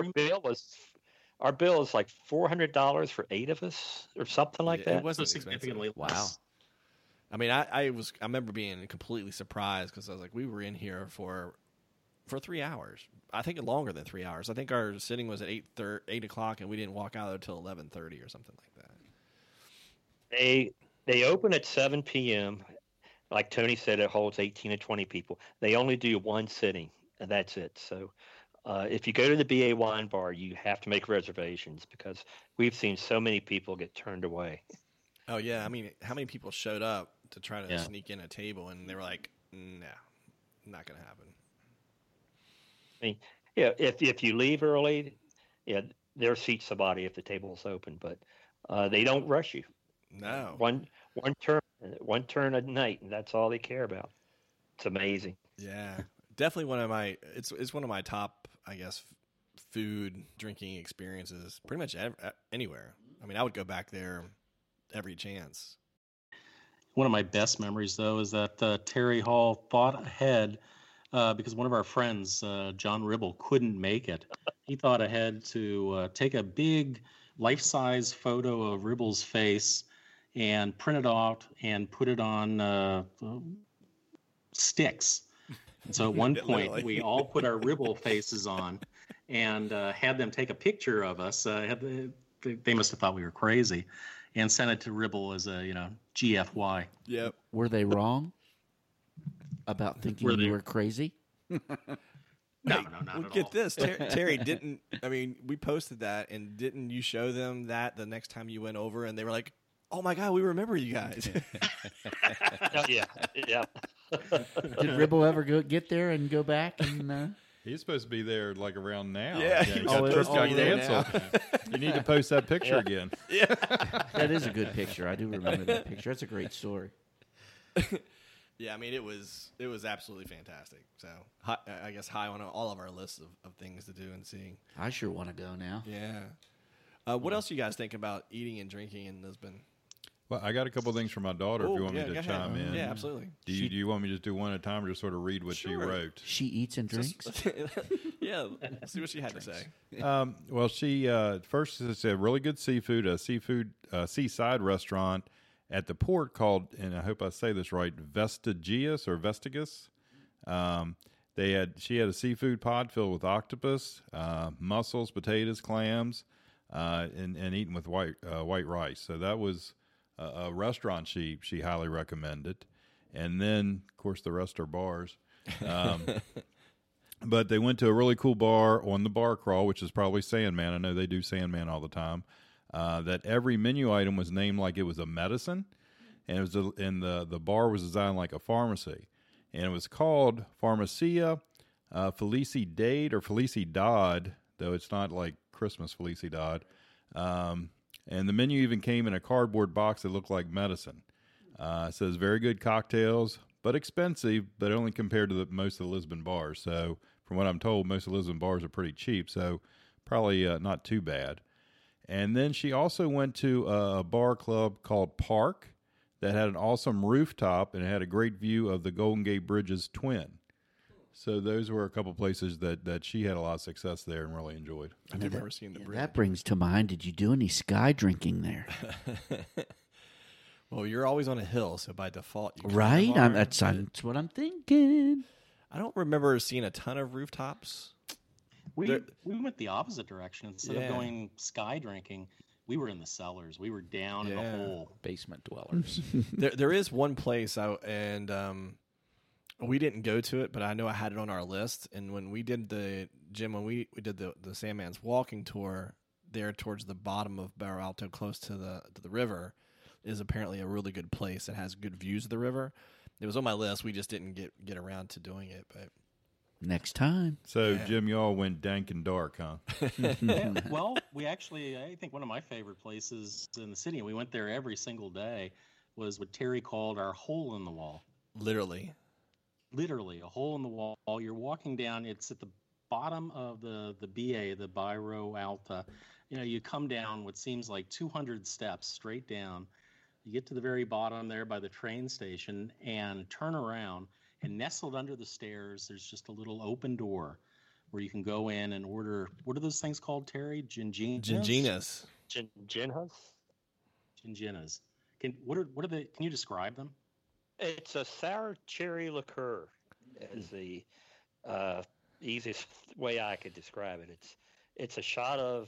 our bill is like $400 for 8 of us or something like It that. wasn't So expensive. significantly Wow. less. I mean, I remember being completely surprised because I was like, we were in here for 3 hours. I think longer than 3 hours. I think our sitting was at 8 o'clock, and we didn't walk out until 11:30 or something like that. They open at 7 p.m. Like Tony said, it holds 18 to 20 people. They only do one sitting, and that's it. So if you go to the BA Wine Bar, you have to make reservations because we've seen so many people get turned away. Oh yeah, I mean, how many people showed up to try to Yeah. sneak in a table, and they were like, "Nah, not gonna happen." I mean, yeah, if you leave early, yeah, their seat's somebody if the table's open, but they don't rush you. No. One turn a night, and that's all they care about. It's amazing. Yeah, definitely one of my. It's one of my top, I guess, food drinking experiences. Pretty much anywhere. I mean, I would go back there every chance. One of my best memories, though, is that Terry Hall thought ahead because one of our friends, John Ribble, couldn't make it. He thought ahead to take a big life-size photo of Ribble's face and print it out and put it on sticks. And so at one point, Literally. we all put our Ribble faces on and had them take a picture of us. They must have thought we were crazy, and sent it to Ribble as a GFY. Yep. Were they wrong about thinking Were they- you were crazy? No, not Well, at get all. this, Terry didn't. I mean, we posted that, and didn't you show them that the next time you went over, and they were like, "Oh my God, we remember you guys." Oh, yeah. Did Ribble ever get there and go back and? He's supposed to be there like around now. Yeah, it he got, was just supposed got to be there canceled. You need to post that picture again. That is a good picture. I do remember that picture. That's a great story. Yeah, I mean, it was absolutely fantastic. So I guess high on all of our lists of things to do and seeing. I sure want to go now. Yeah. What else you guys think about eating and drinking in Lisbon? Well, I got a couple things from my daughter. If you want me go to ahead. chime in, Yeah, absolutely. Do you want me to just do one at a time, or just sort of read what she Sure. wrote? She eats and drinks. Yeah, let's see what she had to say. Well, she first it's a really good seaside restaurant at the port called, and I hope I say this right, Vestigius or Vestigus. She had a seafood pod filled with octopus, mussels, potatoes, clams, and eaten with white rice. So that was a restaurant she highly recommended. And then, of course, the rest are bars. But they went to a really cool bar on the bar crawl, which is probably Sandman. I know they do Sandman all the time. That every menu item was named like it was a medicine, and it was the bar was designed like a pharmacy, and it was called Pharmacia Felicidade or Felicidad, though it's not like Christmas Felicidad. And the menu even came in a cardboard box that looked like medicine. It says very good cocktails, but expensive, but only compared to most of the Lisbon bars. So from what I'm told, most of the Lisbon bars are pretty cheap, so probably not too bad. And then she also went to a bar club called Park that had an awesome rooftop and it had a great view of the Golden Gate Bridge's twin. So those were a couple places that she had a lot of success there and really enjoyed. I've never seen the bridge. That brings to mind, did you do any sky drinking there? Well, you're always on a hill, so by default, you kind Right? of are, That's but what I'm thinking. I don't remember seeing a ton of rooftops. We There- we went the opposite direction. Instead Yeah. of going sky drinking, we were in the cellars. We were down in the Yeah. hole. Basement dwellers. There is one place, we didn't go to it, but I know I had it on our list. And when we did when we did the Sandman's walking tour there towards the bottom of Barro Alto, close to the river, is apparently a really good place that has good views of the river. It was on my list. We just didn't get around to doing it, but Next time. So, Yeah. Jim, y'all went dank and dark, huh? Yeah, well, we actually, I think one of my favorite places in the city, and we went there every single day, was what Terry called our hole in the wall. literally, Literally, a hole in the wall. You're walking down, it's at the bottom of the BA, the Bairro Alta. You know, you come down what seems like 200 steps straight down. You get to the very bottom there by the train station and turn around, and nestled under the stairs, there's just a little open door where you can go in and order. What are those things called, Terry? Ginginas. Ginginas. Ginginas. What are they? Can you describe them? It's a sour cherry liqueur. Is the easiest way I could describe it. It's a shot of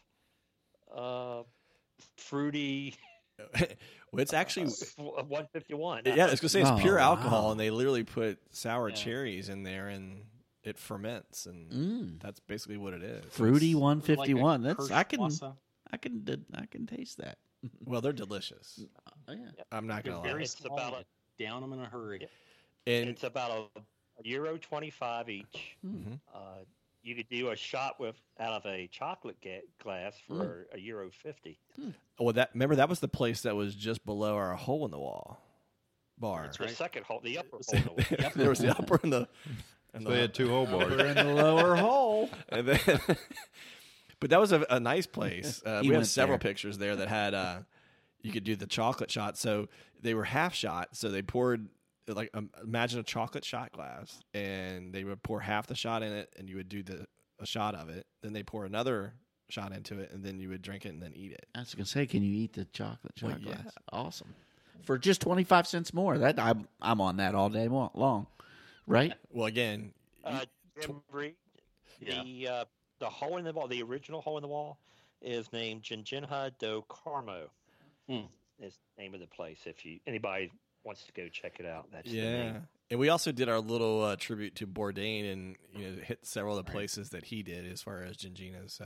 fruity. Well, it's actually 151. yeah. I was gonna say it's Oh, pure alcohol, wow. and they literally put sour Yeah. cherries in there, and it ferments, and Mm. that's basically what it is. Fruity It's- 151. Like a That's I can Kirschwasser. taste that. Well, they're delicious. Oh, yeah. I'm not They're gonna lie. very It's small. about a- You down them in a hurry. Yeah. And It's about a €1.25 each. Mhm. You could do a shot out of a chocolate glass for €1.50. well, remember that was the place that was just below our hole in the wall bar. That's The right. second hole, the upper hole. in the wall. There was the upper and the. So they had two whole bars. in the lower hole. And then, but that was a nice place. He We have went several there. pictures there that had you could do the chocolate shot. So they were half shot. So they poured like imagine a chocolate shot glass, and they would pour half the shot in it, and you would do a shot of it. Then they pour another shot into it, and then you would drink it and then eat it. I was gonna say, can you eat the chocolate shot Well, yeah. glass? Awesome. For just 25 cents more. That I'm on that all day long. Right? Well, again, Jim Reed, Yeah. the hole in the wall, the original hole in the wall, is named Gingina do Carmo. Hmm. Is the name of the place. If anybody wants to go check it out, that's the yeah. name. And we also did our little tribute to Bourdain, and hit several of the places that he did as far as Ginginas. So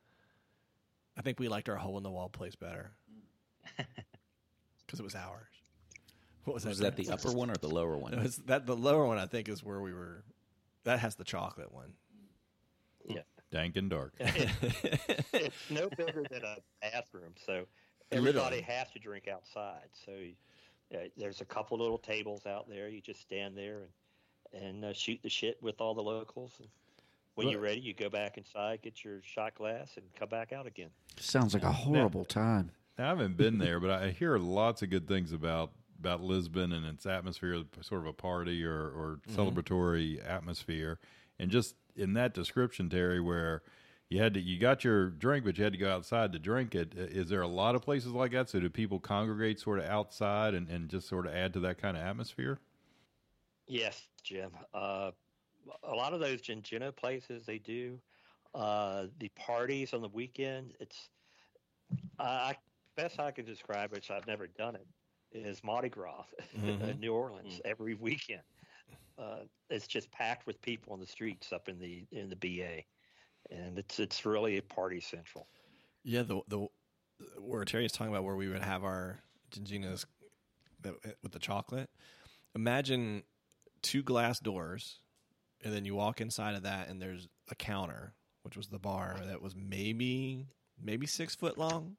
I think we liked our hole in the wall place better because it was ours. What was that? Was that the upper one or the lower one? No, the lower one? I think is where we were. That has the chocolate one. Dank and dark. It's no bigger than a bathroom, so everybody has to drink outside. So there's a couple little tables out there. You just stand there and shoot the shit with all the locals. And when you're ready, you go back inside, get your shot glass, and come back out again. Sounds like a horrible time. I haven't been there, but I hear lots of good things about Lisbon and its atmosphere, sort of a party or celebratory atmosphere. And just in that description, Terry, where you got your drink, but you had to go outside to drink it. Is there a lot of places like that? So do people congregate sort of outside and just sort of add to that kind of atmosphere? Yes, Jim. A lot of those Gingina places, they do. The parties on the weekend, it's best I can describe it, I've never done it, is Mardi Gras in New Orleans every weekend. It's just packed with people on the streets up in the BA, and it's really a party central. Yeah, the where Terry's talking about where we would have our Ginginas with the chocolate. Imagine 2 glass doors, and then you walk inside of that, and there's a counter, which was the bar that was maybe 6 foot long,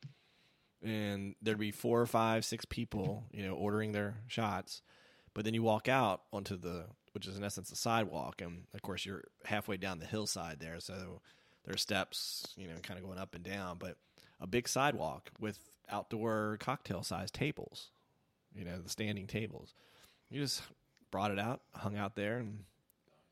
and there'd be 4 or 5, 6 people, ordering their shots. But then you walk out onto which is in essence the sidewalk, and of course you're halfway down the hillside there, so there are steps, kind of going up and down, but a big sidewalk with outdoor cocktail-sized tables, the standing tables. You just brought it out, hung out there, and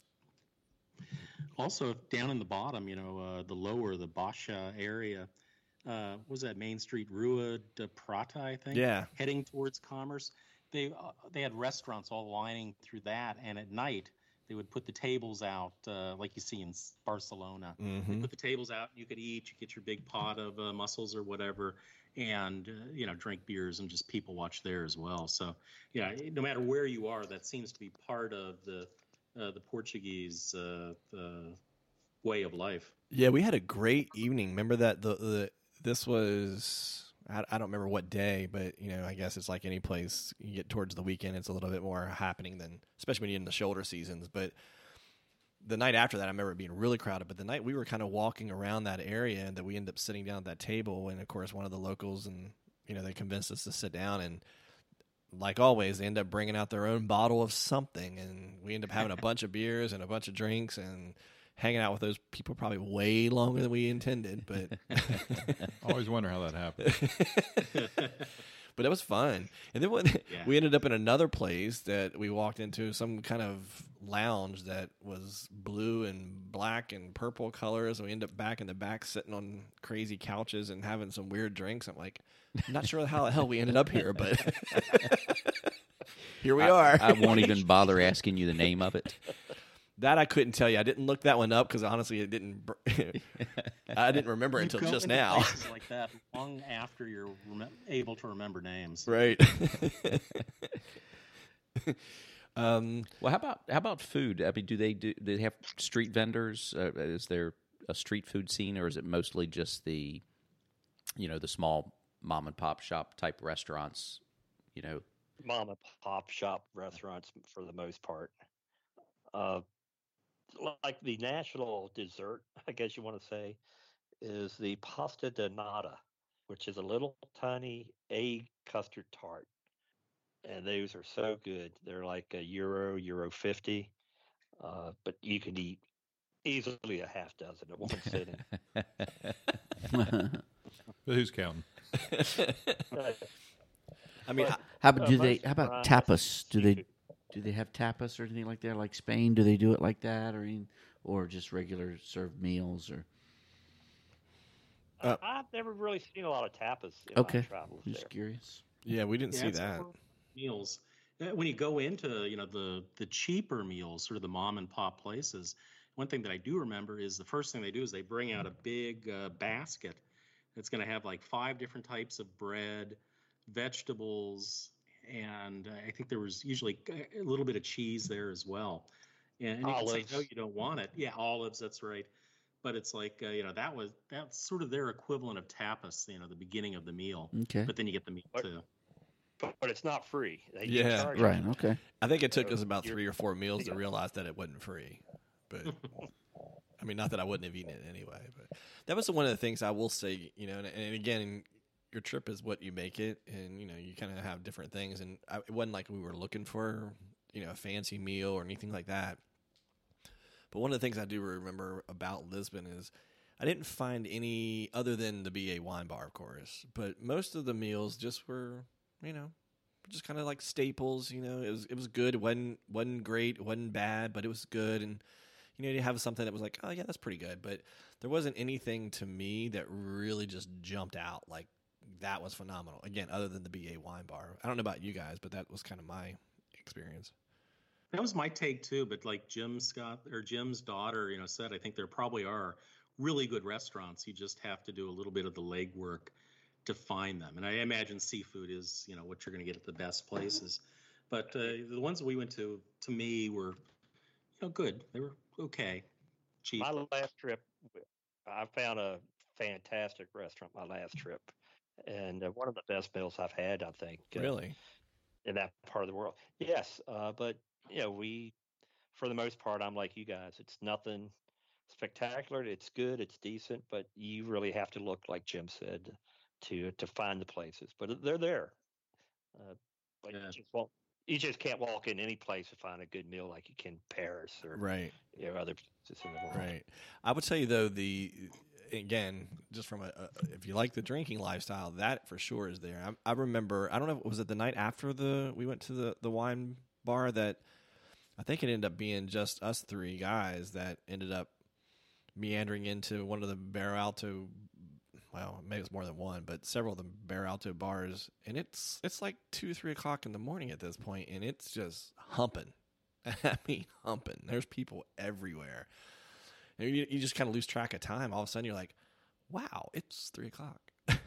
Also, down in the bottom, the lower, the Basha area, was that Main Street, Rua de Prata, I think? Yeah. Heading towards Commerce. They had restaurants all lining through that, and at night they would put the tables out like you see in Barcelona. They put the tables out, you could eat, you get your big pot of mussels or whatever, and drink beers and just people watch there as well. So yeah, no matter where you are, that seems to be part of the Portuguese way of life. Yeah, we had a great evening. Remember that this was, I don't remember what day, but I guess it's like any place you get towards the weekend, it's a little bit more happening than, especially when you're in the shoulder seasons. But the night after that, I remember it being really crowded. But the night we were kind of walking around that area, and that we ended up sitting down at that table, and of course one of the locals, and they convinced us to sit down, and like always, they end up bringing out their own bottle of something, and we end up having a bunch of beers and a bunch of drinks and hanging out with those people probably way longer than we intended. But I always wonder how that happened. But it was fun. And then we ended up in another place that we walked into, some kind of lounge that was blue and black and purple colors. And we ended up back in the back sitting on crazy couches and having some weird drinks. I'm like, I'm not sure how the hell we ended up here, but here we are. I won't even bother asking you the name of it. That I couldn't tell you. I didn't look that one up because honestly, it didn't. I didn't remember until just now. Places like that long after you're able to remember names, right? Well, how about food? I mean, do they have street vendors? Is there a street food scene, or is it mostly just the small mom and pop shop type restaurants? Mom and pop shop restaurants for the most part. Like the national dessert, I guess you want to say, is the pasta de nata, which is a little tiny egg custard tart. And those are so good. They're like euro 50. But you can eat easily a half dozen at one sitting. But who's counting? I mean, how about tapas? Do they have tapas or anything like that? Like Spain, do they do it like that, or just regular served meals? Or I've never really seen a lot of tapas in okay, my travels just there. curious. yeah, we didn't see it's that. more meals. When you go into the cheaper meals, sort of the mom and pop places, one thing that I do remember is the first thing they do is they bring out a big basket that's going to have like 5 different types of bread, vegetables, and I think there was usually a little bit of cheese there as well. And you can say, no, you don't want it. Yeah, olives, that's right. But it's like, that's sort of their equivalent of tapas, the beginning of the meal. Okay. But then you get the meal too. But it's not free. They Yeah, charge Right. you. Okay. I think it took us about 3 or 4 meals to realize that it wasn't free. But I mean, not that I wouldn't have eaten it anyway. But that was one of the things I will say. And again, your trip is what you make it, and you kind of have different things. And it wasn't like we were looking for a fancy meal or anything like that. But one of the things I do remember about Lisbon is I didn't find any other than the BA wine bar, of course. But most of the meals just were, just kind of like staples. It was good. It wasn't great. It wasn't bad, but it was good. And you have something that was like, oh yeah, that's pretty good. But there wasn't anything to me that really just jumped out like that was phenomenal. Again, other than the BA wine bar. I don't know about you guys, but that was kind of my experience. That was my take too, but like Jim's daughter, said, I think there probably are really good restaurants. You just have to do a little bit of the legwork to find them. And I imagine seafood is, what you're going to get at the best places. But the ones that we went to me, were, good. They were okay, cheap. My last trip, I found a fantastic restaurant my last trip. And one of the best meals I've had, I think. Really? In that part of the world. Yes, but we, for the most part, I'm like you guys. It's nothing spectacular. It's good. It's decent, but you really have to look, like Jim said, to find the places. But they're there. But you just can't walk in any place and find a good meal like you can Paris or right. Other places in the world. Right. I would tell you though, again, just from if you like the drinking lifestyle, that for sure is there. I remember, I don't know, was it the night after we went to the wine bar that I think it ended up being just us 3 guys that ended up meandering into one of the Barro Alto well, maybe it's more than one, but several of the Bear Alto bars, and it's like 2-3 o'clock in the morning at this point, and it's just humping. I mean, humping. There's people everywhere. And you just kind of lose track of time. All of a sudden, you're like, wow, it's 3 o'clock.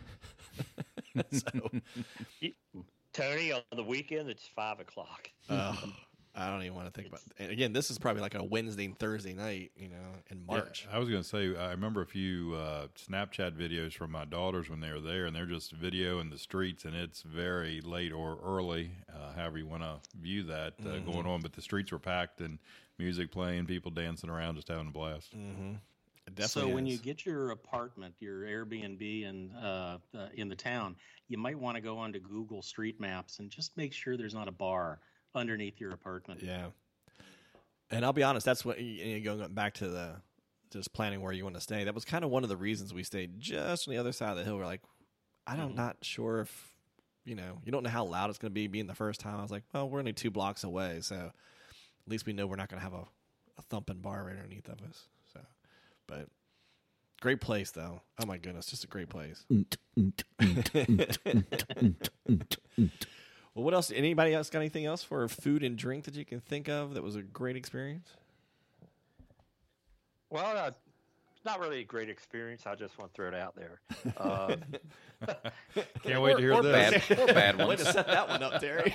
So, Tony, on the weekend, it's 5 o'clock. I don't even want to think about it. And again, this is probably like a Wednesday and Thursday night, in March. Yeah, I was going to say, I remember a few Snapchat videos from my daughters when they were there, and they're just video in the streets, and it's very late or early, however you want to view that going on. But the streets were packed and music playing, people dancing around, just having a blast. Mm-hmm. So when you get your apartment, your Airbnb in the town, you might want to go onto Google Street Maps and just make sure there's not a bar underneath your apartment. Yeah. And I'll be honest, that's what, going back to just planning where you want to stay. That was kind of one of the reasons we stayed just on the other side of the hill. We're like, I'm not sure if, you don't know how loud it's going to be being the first time. I was like, well, we're only 2 blocks away. So at least we know we're not going to have a thumping bar right underneath of us. So, but great place though. Oh my goodness. Just a great place. Well, what else? Anybody else got anything else for food and drink that you can think of that was a great experience? Well, it's not really a great experience. I just want to throw it out there. Can't wait to hear this. Bad Way ones. to set that one up, Terry.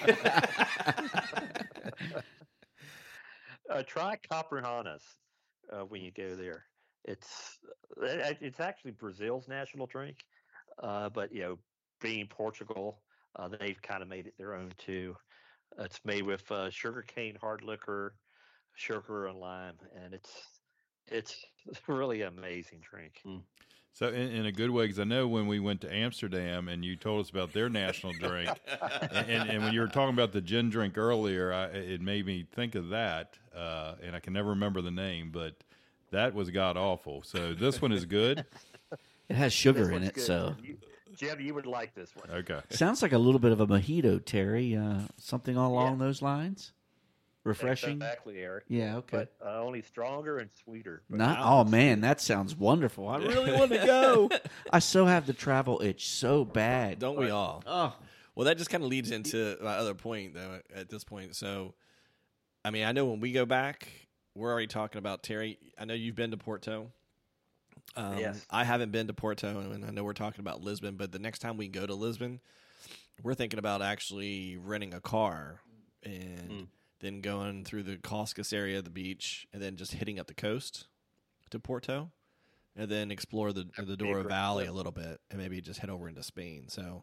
Try Coperhanas when you go there. It's actually Brazil's national drink, but being Portugal, they've kind of made it their own too. It's made with sugarcane hard liquor, sugar and lime, and it's really an amazing drink. So in a good way, because I know when we went to Amsterdam and you told us about their national drink, and when you were talking about the gin drink earlier, it made me think of that, and I can never remember the name, but that was god awful. So this one is good. It has sugar This in one's it, good. so Jeb, you would like this one. Okay. sounds like a little bit of a mojito, Terry. Something along those lines. Refreshing. Exactly, Eric. Yeah. Okay. But only stronger and sweeter. Oh man, that sounds wonderful. I really want to go. I so have the travel itch so bad. Don't we all? Oh, Well, that just kind of leads into my other point, though, at this point. So, I mean, I know when we go back, we're already talking about Terry. I know you've been to Porto. Yes. I haven't been to Porto, and I know we're talking about Lisbon, but the next time we go to Lisbon, we're thinking about actually renting a car and then going through the Coscas area of the beach and then just hitting up the coast to Porto and then explore the Douro Valley a little bit and maybe just head over into Spain. So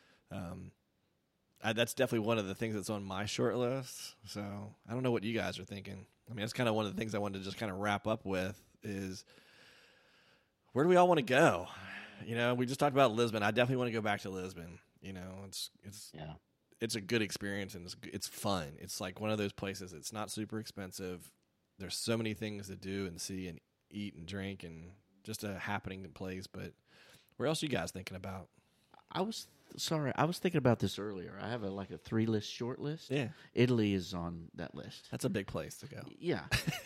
that's definitely one of the things that's on my short list. So I don't know what you guys are thinking. I mean, that's kind of one of the things I wanted to just kind of wrap up with is where do we all want to go? We just talked about Lisbon. I definitely want to go back to Lisbon. It's a good experience and it's fun. It's like one of those places. It's not super expensive. There's so many things to do and see and eat and drink and just a happening place. But where else are you guys thinking about? I was thinking about this earlier. I have a 3-list short list. Yeah. Italy is on that list. That's a big place to go. Yeah.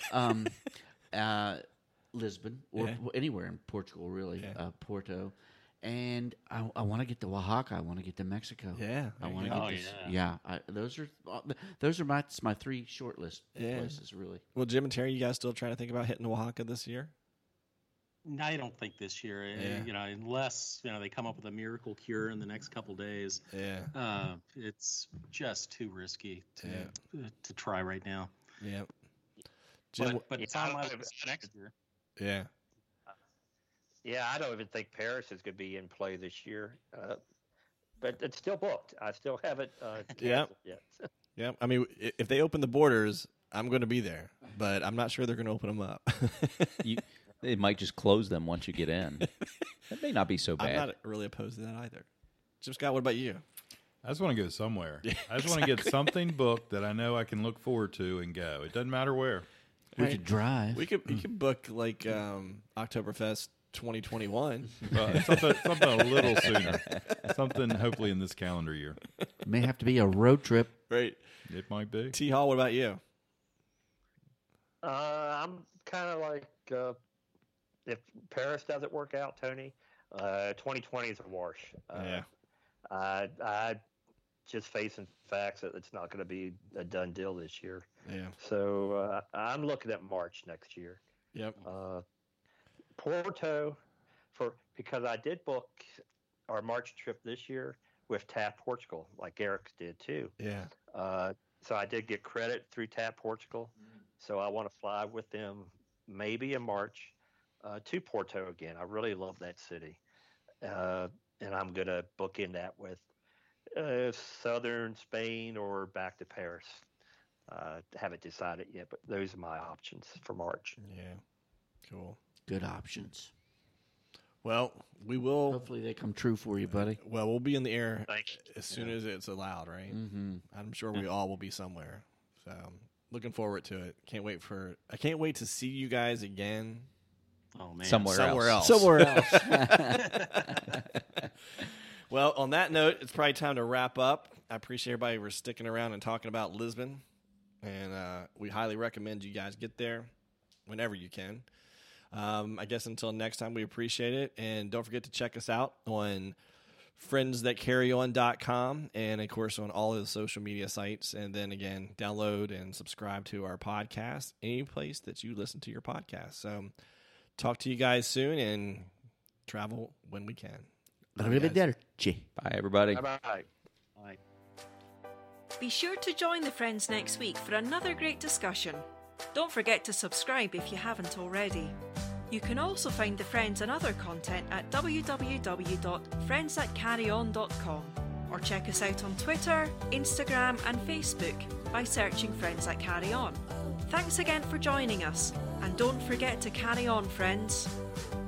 Lisbon or anywhere in Portugal, really. Yeah. Porto. And I want to get to Oaxaca. I want to get to Mexico. Yeah. I want to Oh, get this. yeah. Yeah. Those are my 3 short list places, really. Well, Jim and Terry, you guys still trying to think about hitting Oaxaca this year? I don't think this year, unless they come up with a miracle cure in the next couple days. Yeah. It's just too risky to try right now. Yeah. Jim, But it's on my list next year. yeah. Yeah, I don't even think Paris is going to be in play this year. But it's still booked. I still haven't canceled yet. Yeah. I mean, if they open the borders, I'm going to be there, but I'm not sure they're going to open them up. They might just close them once you get in. That may not be so bad. I'm not really opposed to that either. Jim Scott, what about you? I just want to go somewhere. I just want to get something booked that I know I can look forward to and go. It doesn't matter where. We could drive. We could book like Oktoberfest 2021. Something a little sooner. Something hopefully in this calendar year. May have to be a road trip. Right. It might be. T Hall, what about you? I'm kind of like if Paris doesn't work out, Tony, 2020 is a wash. I just facing facts that it's not going to be a done deal this year. Yeah. So I'm looking at March next year. Yep. Porto, because I did book our March trip this year with TAP Portugal, like Eric did too. Yeah. So I did get credit through TAP Portugal. So I want to fly with them maybe in March to Porto again. I really love that city. And I'm going to book in that with southern Spain or back to Paris. Haven't decided yet, but those are my options for March. Yeah. Cool. Good options. Well, we will. Hopefully they come true for you, buddy. Well, we'll be in the air Thanks. as soon as it's allowed, right? Mm-hmm. I'm sure we all will be somewhere. So, looking forward to it. I can't wait to see you guys again. Oh man, Somewhere else. Somewhere else. Well, on that note, it's probably time to wrap up. I appreciate everybody for sticking around and talking about Lisbon. And we highly recommend you guys get there whenever you can. I guess until next time, we appreciate it. And don't forget to check us out on friendsthatcarryon.com and, of course, on all of the social media sites. And then, again, download and subscribe to our podcast, any place that you listen to your podcast. So talk to you guys soon and travel when we can. Arrivederci. Bye, everybody. Bye-bye. Bye. Be sure to join the friends next week for another great discussion. Don't forget to subscribe if you haven't already. You can also find the Friends and other content at www.friendsthatcarryon.com or check us out on Twitter, Instagram and Facebook by searching Friends That Carry On. Thanks again for joining us, and don't forget to carry on, friends.